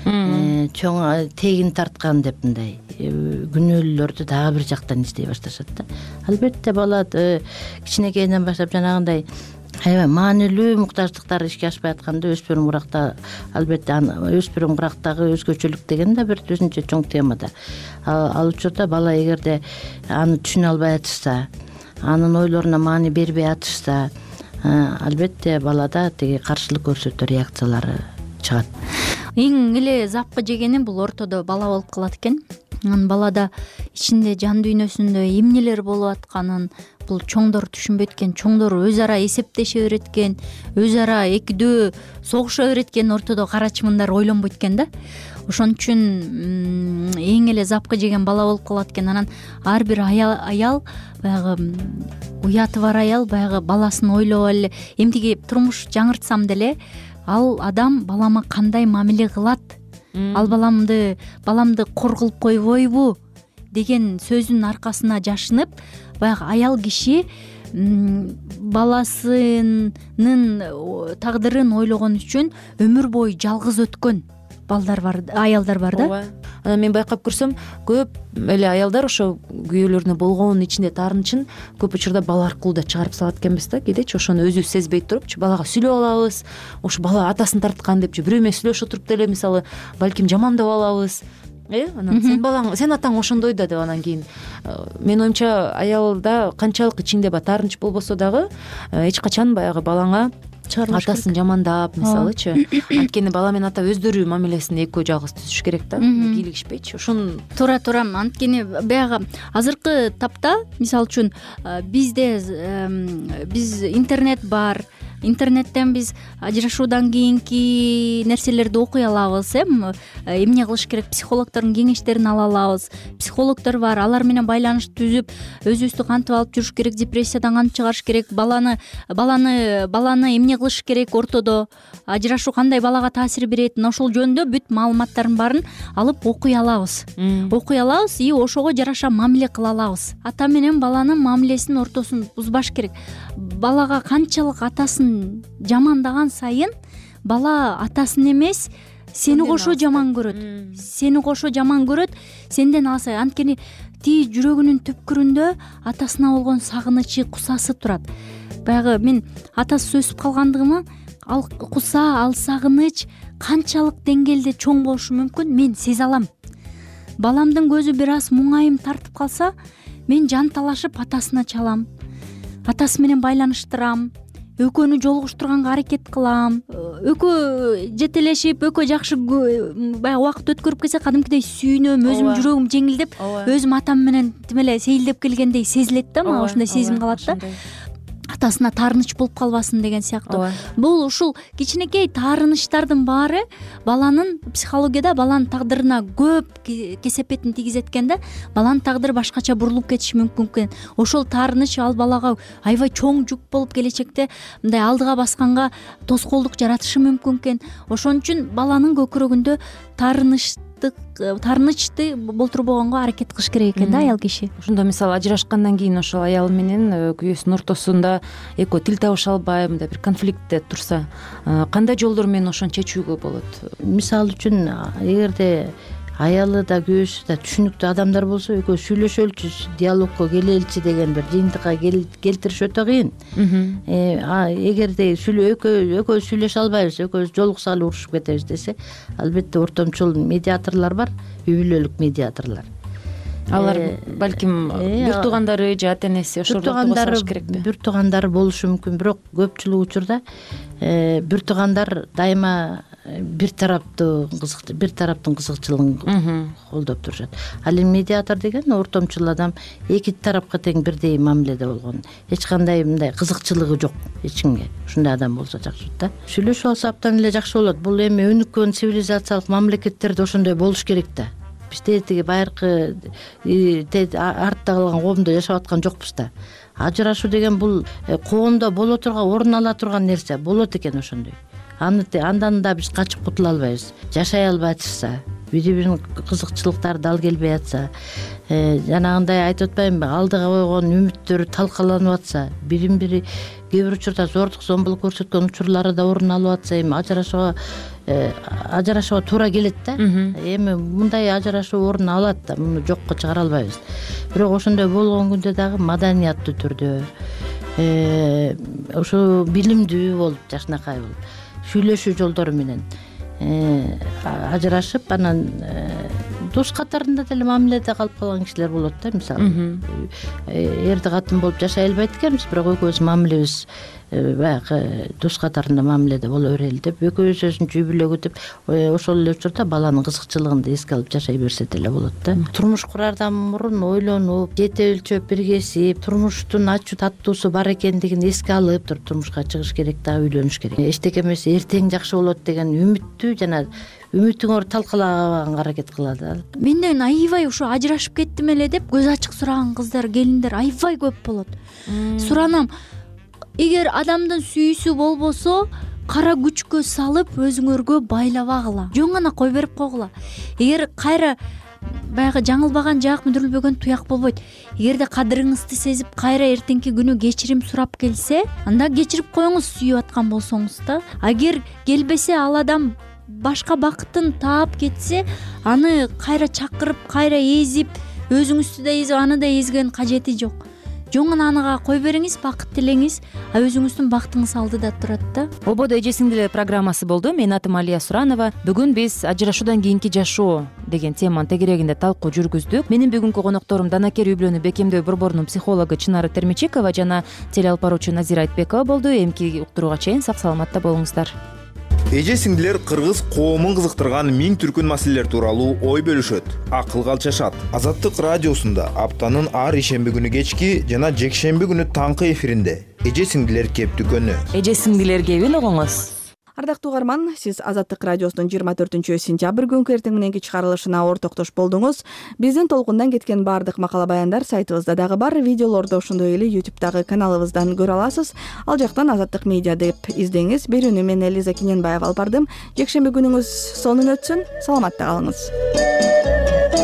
чоң тегин тарткан деп мындай күнөөлөрдү дагы бир жактан издей башташат да. Албетте бала кичинекейинен баштап жанагындай аябай маанилүү муктаждыктары ишке ашпай атканда өспүрүм куракта албетте өспүрүм курактагы өзгөчөлүк деген да бир өзүнчө чоң тема да. Ал учурда бала эгерде аны түшүнө албай атышса, анын ойлоруна маани бербей атышса, албетте балада тиги каршылык көрсөтүү реакциялары чыгат. Эң эле запкы жегени бул ортодо бала болуп калат экен. Анан балада ичинде жан дүйнөсүндө эмнелер болуп атканын бул чоңдор түшүнбөйт экен. Чоңдор өз ара эсептеше берет экен, өз ара экидөө согуша берет экен, ортодо кара чымындар ойлонбойт экен да. Ошон үчүн эң эле запкы жеген бала болуп калат экен. Анан ар бир аял баягы уяты бар аял баягы баласын ойлоп эле эмтиги турмуш жаңыртсам деле ал адам балама кандай мамиле кылат, ал баламды баламды кор кылып койбойбу деген сөзүнүн аркасына жашынып баягы аял киши баласынын тагдырын ойлогон үчүн өмүр бою жалгыз өткөн балдар бар, аялдар бар да. Ооба. Анан мен байкап көрсөм, көп эле аялдар ошо күйөөлөрүнө болгонун ичинде таарынычын көп учурда бала аркылуу да чыгарып салат экенбиз да. Кээдечи ошону өзүбүз сезбей турупчу балага сүйлөп алабыз, ошо бала атасын тарткан депчи бирөө менен сүйлөшө туруп деле мисалы балким жамандап алабыз. Э, анан сен балаң, сен атаң ошондой да деп анан кийин менин оюмча аялда канчалык ичинде баягы таарынч болбосо дагы эч качан баягы балаңа атасын жамандап мисалычы, анткени бала менен ата өздөрү мамилесин экөө жалгыз түзүш керек да, кийлигишпейчи. Ошон туура туура. Анткени баягы азыркы тапта мисалы үчүн бизде биз интернет бар. Интернеттен биз ажырашуудан кийинки нерселерди окуй алабыз, э, эмне кылыш керек, психологдордун кеңештерин ала алабыз. Психологдор бар, алар менен байланыш түзүп, өзүбүздү кантип алып жүрүш керек, депрессиядан кантип чыгарыш керек, баланы баланы баланы эмне кылыш керек ортодо, ажырашуу кандай балага таасир берет, ошол жөнүндө бүт маалыматтардын баарын алып окуй алабыз. Окуй алабыз и ошого жараша мамиле кыла алабыз. Ата менен баланын мамилесинин ортосун бузбаш керек. Балага канчалык атасын жамандаган сайын бала атасын эмес, сени кошо жаман көрөт. Сени кошо жаман көрөт, сенден алса. Анткени тиги жүрөгүнүн түпкүрүндө атасына болгон сагынычы, кусасы турат. Баягы мен атасыз өсүп калгандыгыма ал куса, ал сагыныч канчалык деңгээлде чоң болушу мүмкүн мен сезе алам. Баламдын көзү бир аз муңайым тартып калса, мен жанталашып атасына чалам, атасы менен байланыштырам, экөөнү жолугуштурганга аракет кылам. Экөө жетелешип, экөө жакшы баягы убакыт өткөрүп келсе, кадимкидей сүйүнөм, өзүмдүн жүрөгүм жеңилдеп, өзүм атам менен тим эле сейилдеп келгендей сезилет да, мага ошондой сезим калат да. Атасына таарыныч болуп калбасын деген сыяктуу. Бул ушул кичинекей таарынычтардын баары баланын психологияда баланын тагдырына көп кесепетин тийгизет экен да. Баланын тагдыры башкача бурулуп кетиши мүмкүн экен. Ошол таарыныч ал балага аябай чоң жүк болуп келечекте мындай алдыга басканга тоскоолдук жаратышы мүмкүн экен. Ошон үчүн баланын көкүрөгүндө таарыныч таарынычты болтурбогонго аракет кылыш керек экен да аял киши. Ошондо мисалы ажырашкандан кийин ошол аял менен күйөөсүнүн ортосунда экөө тил табыша албай мындай бир конфликтте турса, кандай жолдор менен ошону чечүүгө болот? Мисалы үчүн эгерде аялы да күйөөсү да түшүнүктүү адамдар болсо, экөө сүйлөшөлчү, диалогко келеличи деген бир жыйынтыкка келтириш өтө кыйын. Эгерде экөө экөөбүз сүйлөшө албайбыз, экөөбүз жолукса эле урушуп кетебиз десе, албетте ортомчул медиаторлор бар, үй бүлөлүк медиаторлор. Алар балким бир туугандары же ата энеси ошолорду косулуш керекпи? Бир туугандары болушу мүмкүн, бирок көпчүлүк учурда бир туугандар дайыма бир тараптуу кызык бир тараптын кызыкчылыгын колдоп турушат. Ал эми медиатор деген ортомчул адам эки тарапка тең бирдей мамиледе болгон, эч кандай мындай кызыкчылыгы жок эч кимге. Ушундай адам болсо жакшы да. Сүйлөшүп алса абдан эле жакшы болот. Бул эми өнүккөн цивилизациялык мамлекеттерде ошондой болуш керек да. Бизде тиги байыркы артта калган коомдо жашап аткан жокпуз да. Ажырашуу деген бул коомдо боло турган, орун ала турган нерсе, болот экен ошондой. Аны андан да биз качып кутула албайбыз. Жашай албай атышса, бири биринин кызыкчылыктары дал келбей атса, жанагындай айтып атпаймынбы, алдыга койгон үмүттөрү талкаланып атса, бирин бири кээ бир учурда зордук зомбулук көрсөткөн учурлары да орун алып атса, эми ажырашууга ажырашууга туура келет да. Эми мындай ажырашуу орун алат да, муну жокко чыгара албайбыз. Бирок ошондой болгон күндө дагы маданияттуу түрдө, ошо билимдүү болуп, жакшынакай болуп, сүйлөшүү жолдору менен ажырашып, анан дос катарында деле мамиледе калып калган кишилер болот да. Мисалы, эрди катын болуп жашай албайт экенбиз, бирок экөөбүз мамилебиз баягы дос катарында мамиледе боло берели деп, экөөбүз өзүнчө үй бүлө күтүп, ошол эле учурда баланын кызыкчылыгын да эске алып жашай берсе деле болот да. Турмуш курардан мурун ойлонуп, жете өлчөп, биргесип, турмуштун ачуу таттуусу бар экендигин эске алып туруп турмушка чыгыш керек да, үйлөнүш керек. Эчтеке эмес, эртең жакшы болот деген үмүттү жана үмүтүңөр талкалабаганга аракет кылат. Менден аябай ушу ажырашып кеттим эле деп көз ачык сураган кыздар, келиндер аябай көп болот. Суранам, эгер адамдын сүйүүсү болбосо, кара күчкө салып өзүңөргө байлабагыла, жөн гана кой берип койгула. Эгер кайра баягы жаңылбаган жаак мүдүрүлбөгөн туяк болбойт. Эгерде кадырыңызды сезип, кайра эртеңки күнү кечирим сурап келсе, анда кечирип коюңуз, сүйүп аткан болсоңуз да. Агер келбесе, ал адам башка бакытын таап кетсе, аны кайра чакырып, кайра эзип, өзүңүздү да эзип, аны да эзген кажети жок. Жөн гана анага кой бериңиз, бакыт тилеңиз, а өзүңүздүн бактыңыз алдыда турат да. Ободо эже сиңдилер программасы болду. Мен атым Алия Суранова. Бүгүн биз ажырашуудан кийинки жашоо деген теманын тегерегинде талкуу жүргүздүк. Менин бүгүнкү конокторум данакер үй бүлөнү бекемдөө борборунун психологу Чынары Термичекова жана теле алып баруучу Назира Айтбекова болду. Эмки уктурууга чейин сак саламатта болуңуздар. Эже сиңдилер кыргыз коомун кызыктырган миң түркүн маселелер тууралуу ой бөлүшөт, акылга алчашат. Азаттык радиосунда аптанын ар ишемби күнү кечки жана жекшемби күнү таңкы эфиринде эже сиңдилер кептүкөнү. Эже сиңдилер кебин угуңуз. Ардактуу угарман, сиз Азаттык радиосунун жыйырма төртүнчү сентябрь күнкү эртең мененки чыгарылышына ортоктош болдуңуз. Биздин толкундан кеткен баардык макала баяндар сайтыбызда дагы бар, видеолорду ошондой эле ютубтагы каналыбыздан көрө аласыз. Ал жактан Азаттык медиа деп издеңиз. Берүүнү мен Элиза Киненбаева алып бардым. Жекшемби күнүңүз сонун өтсүн, саламатта калыңыз.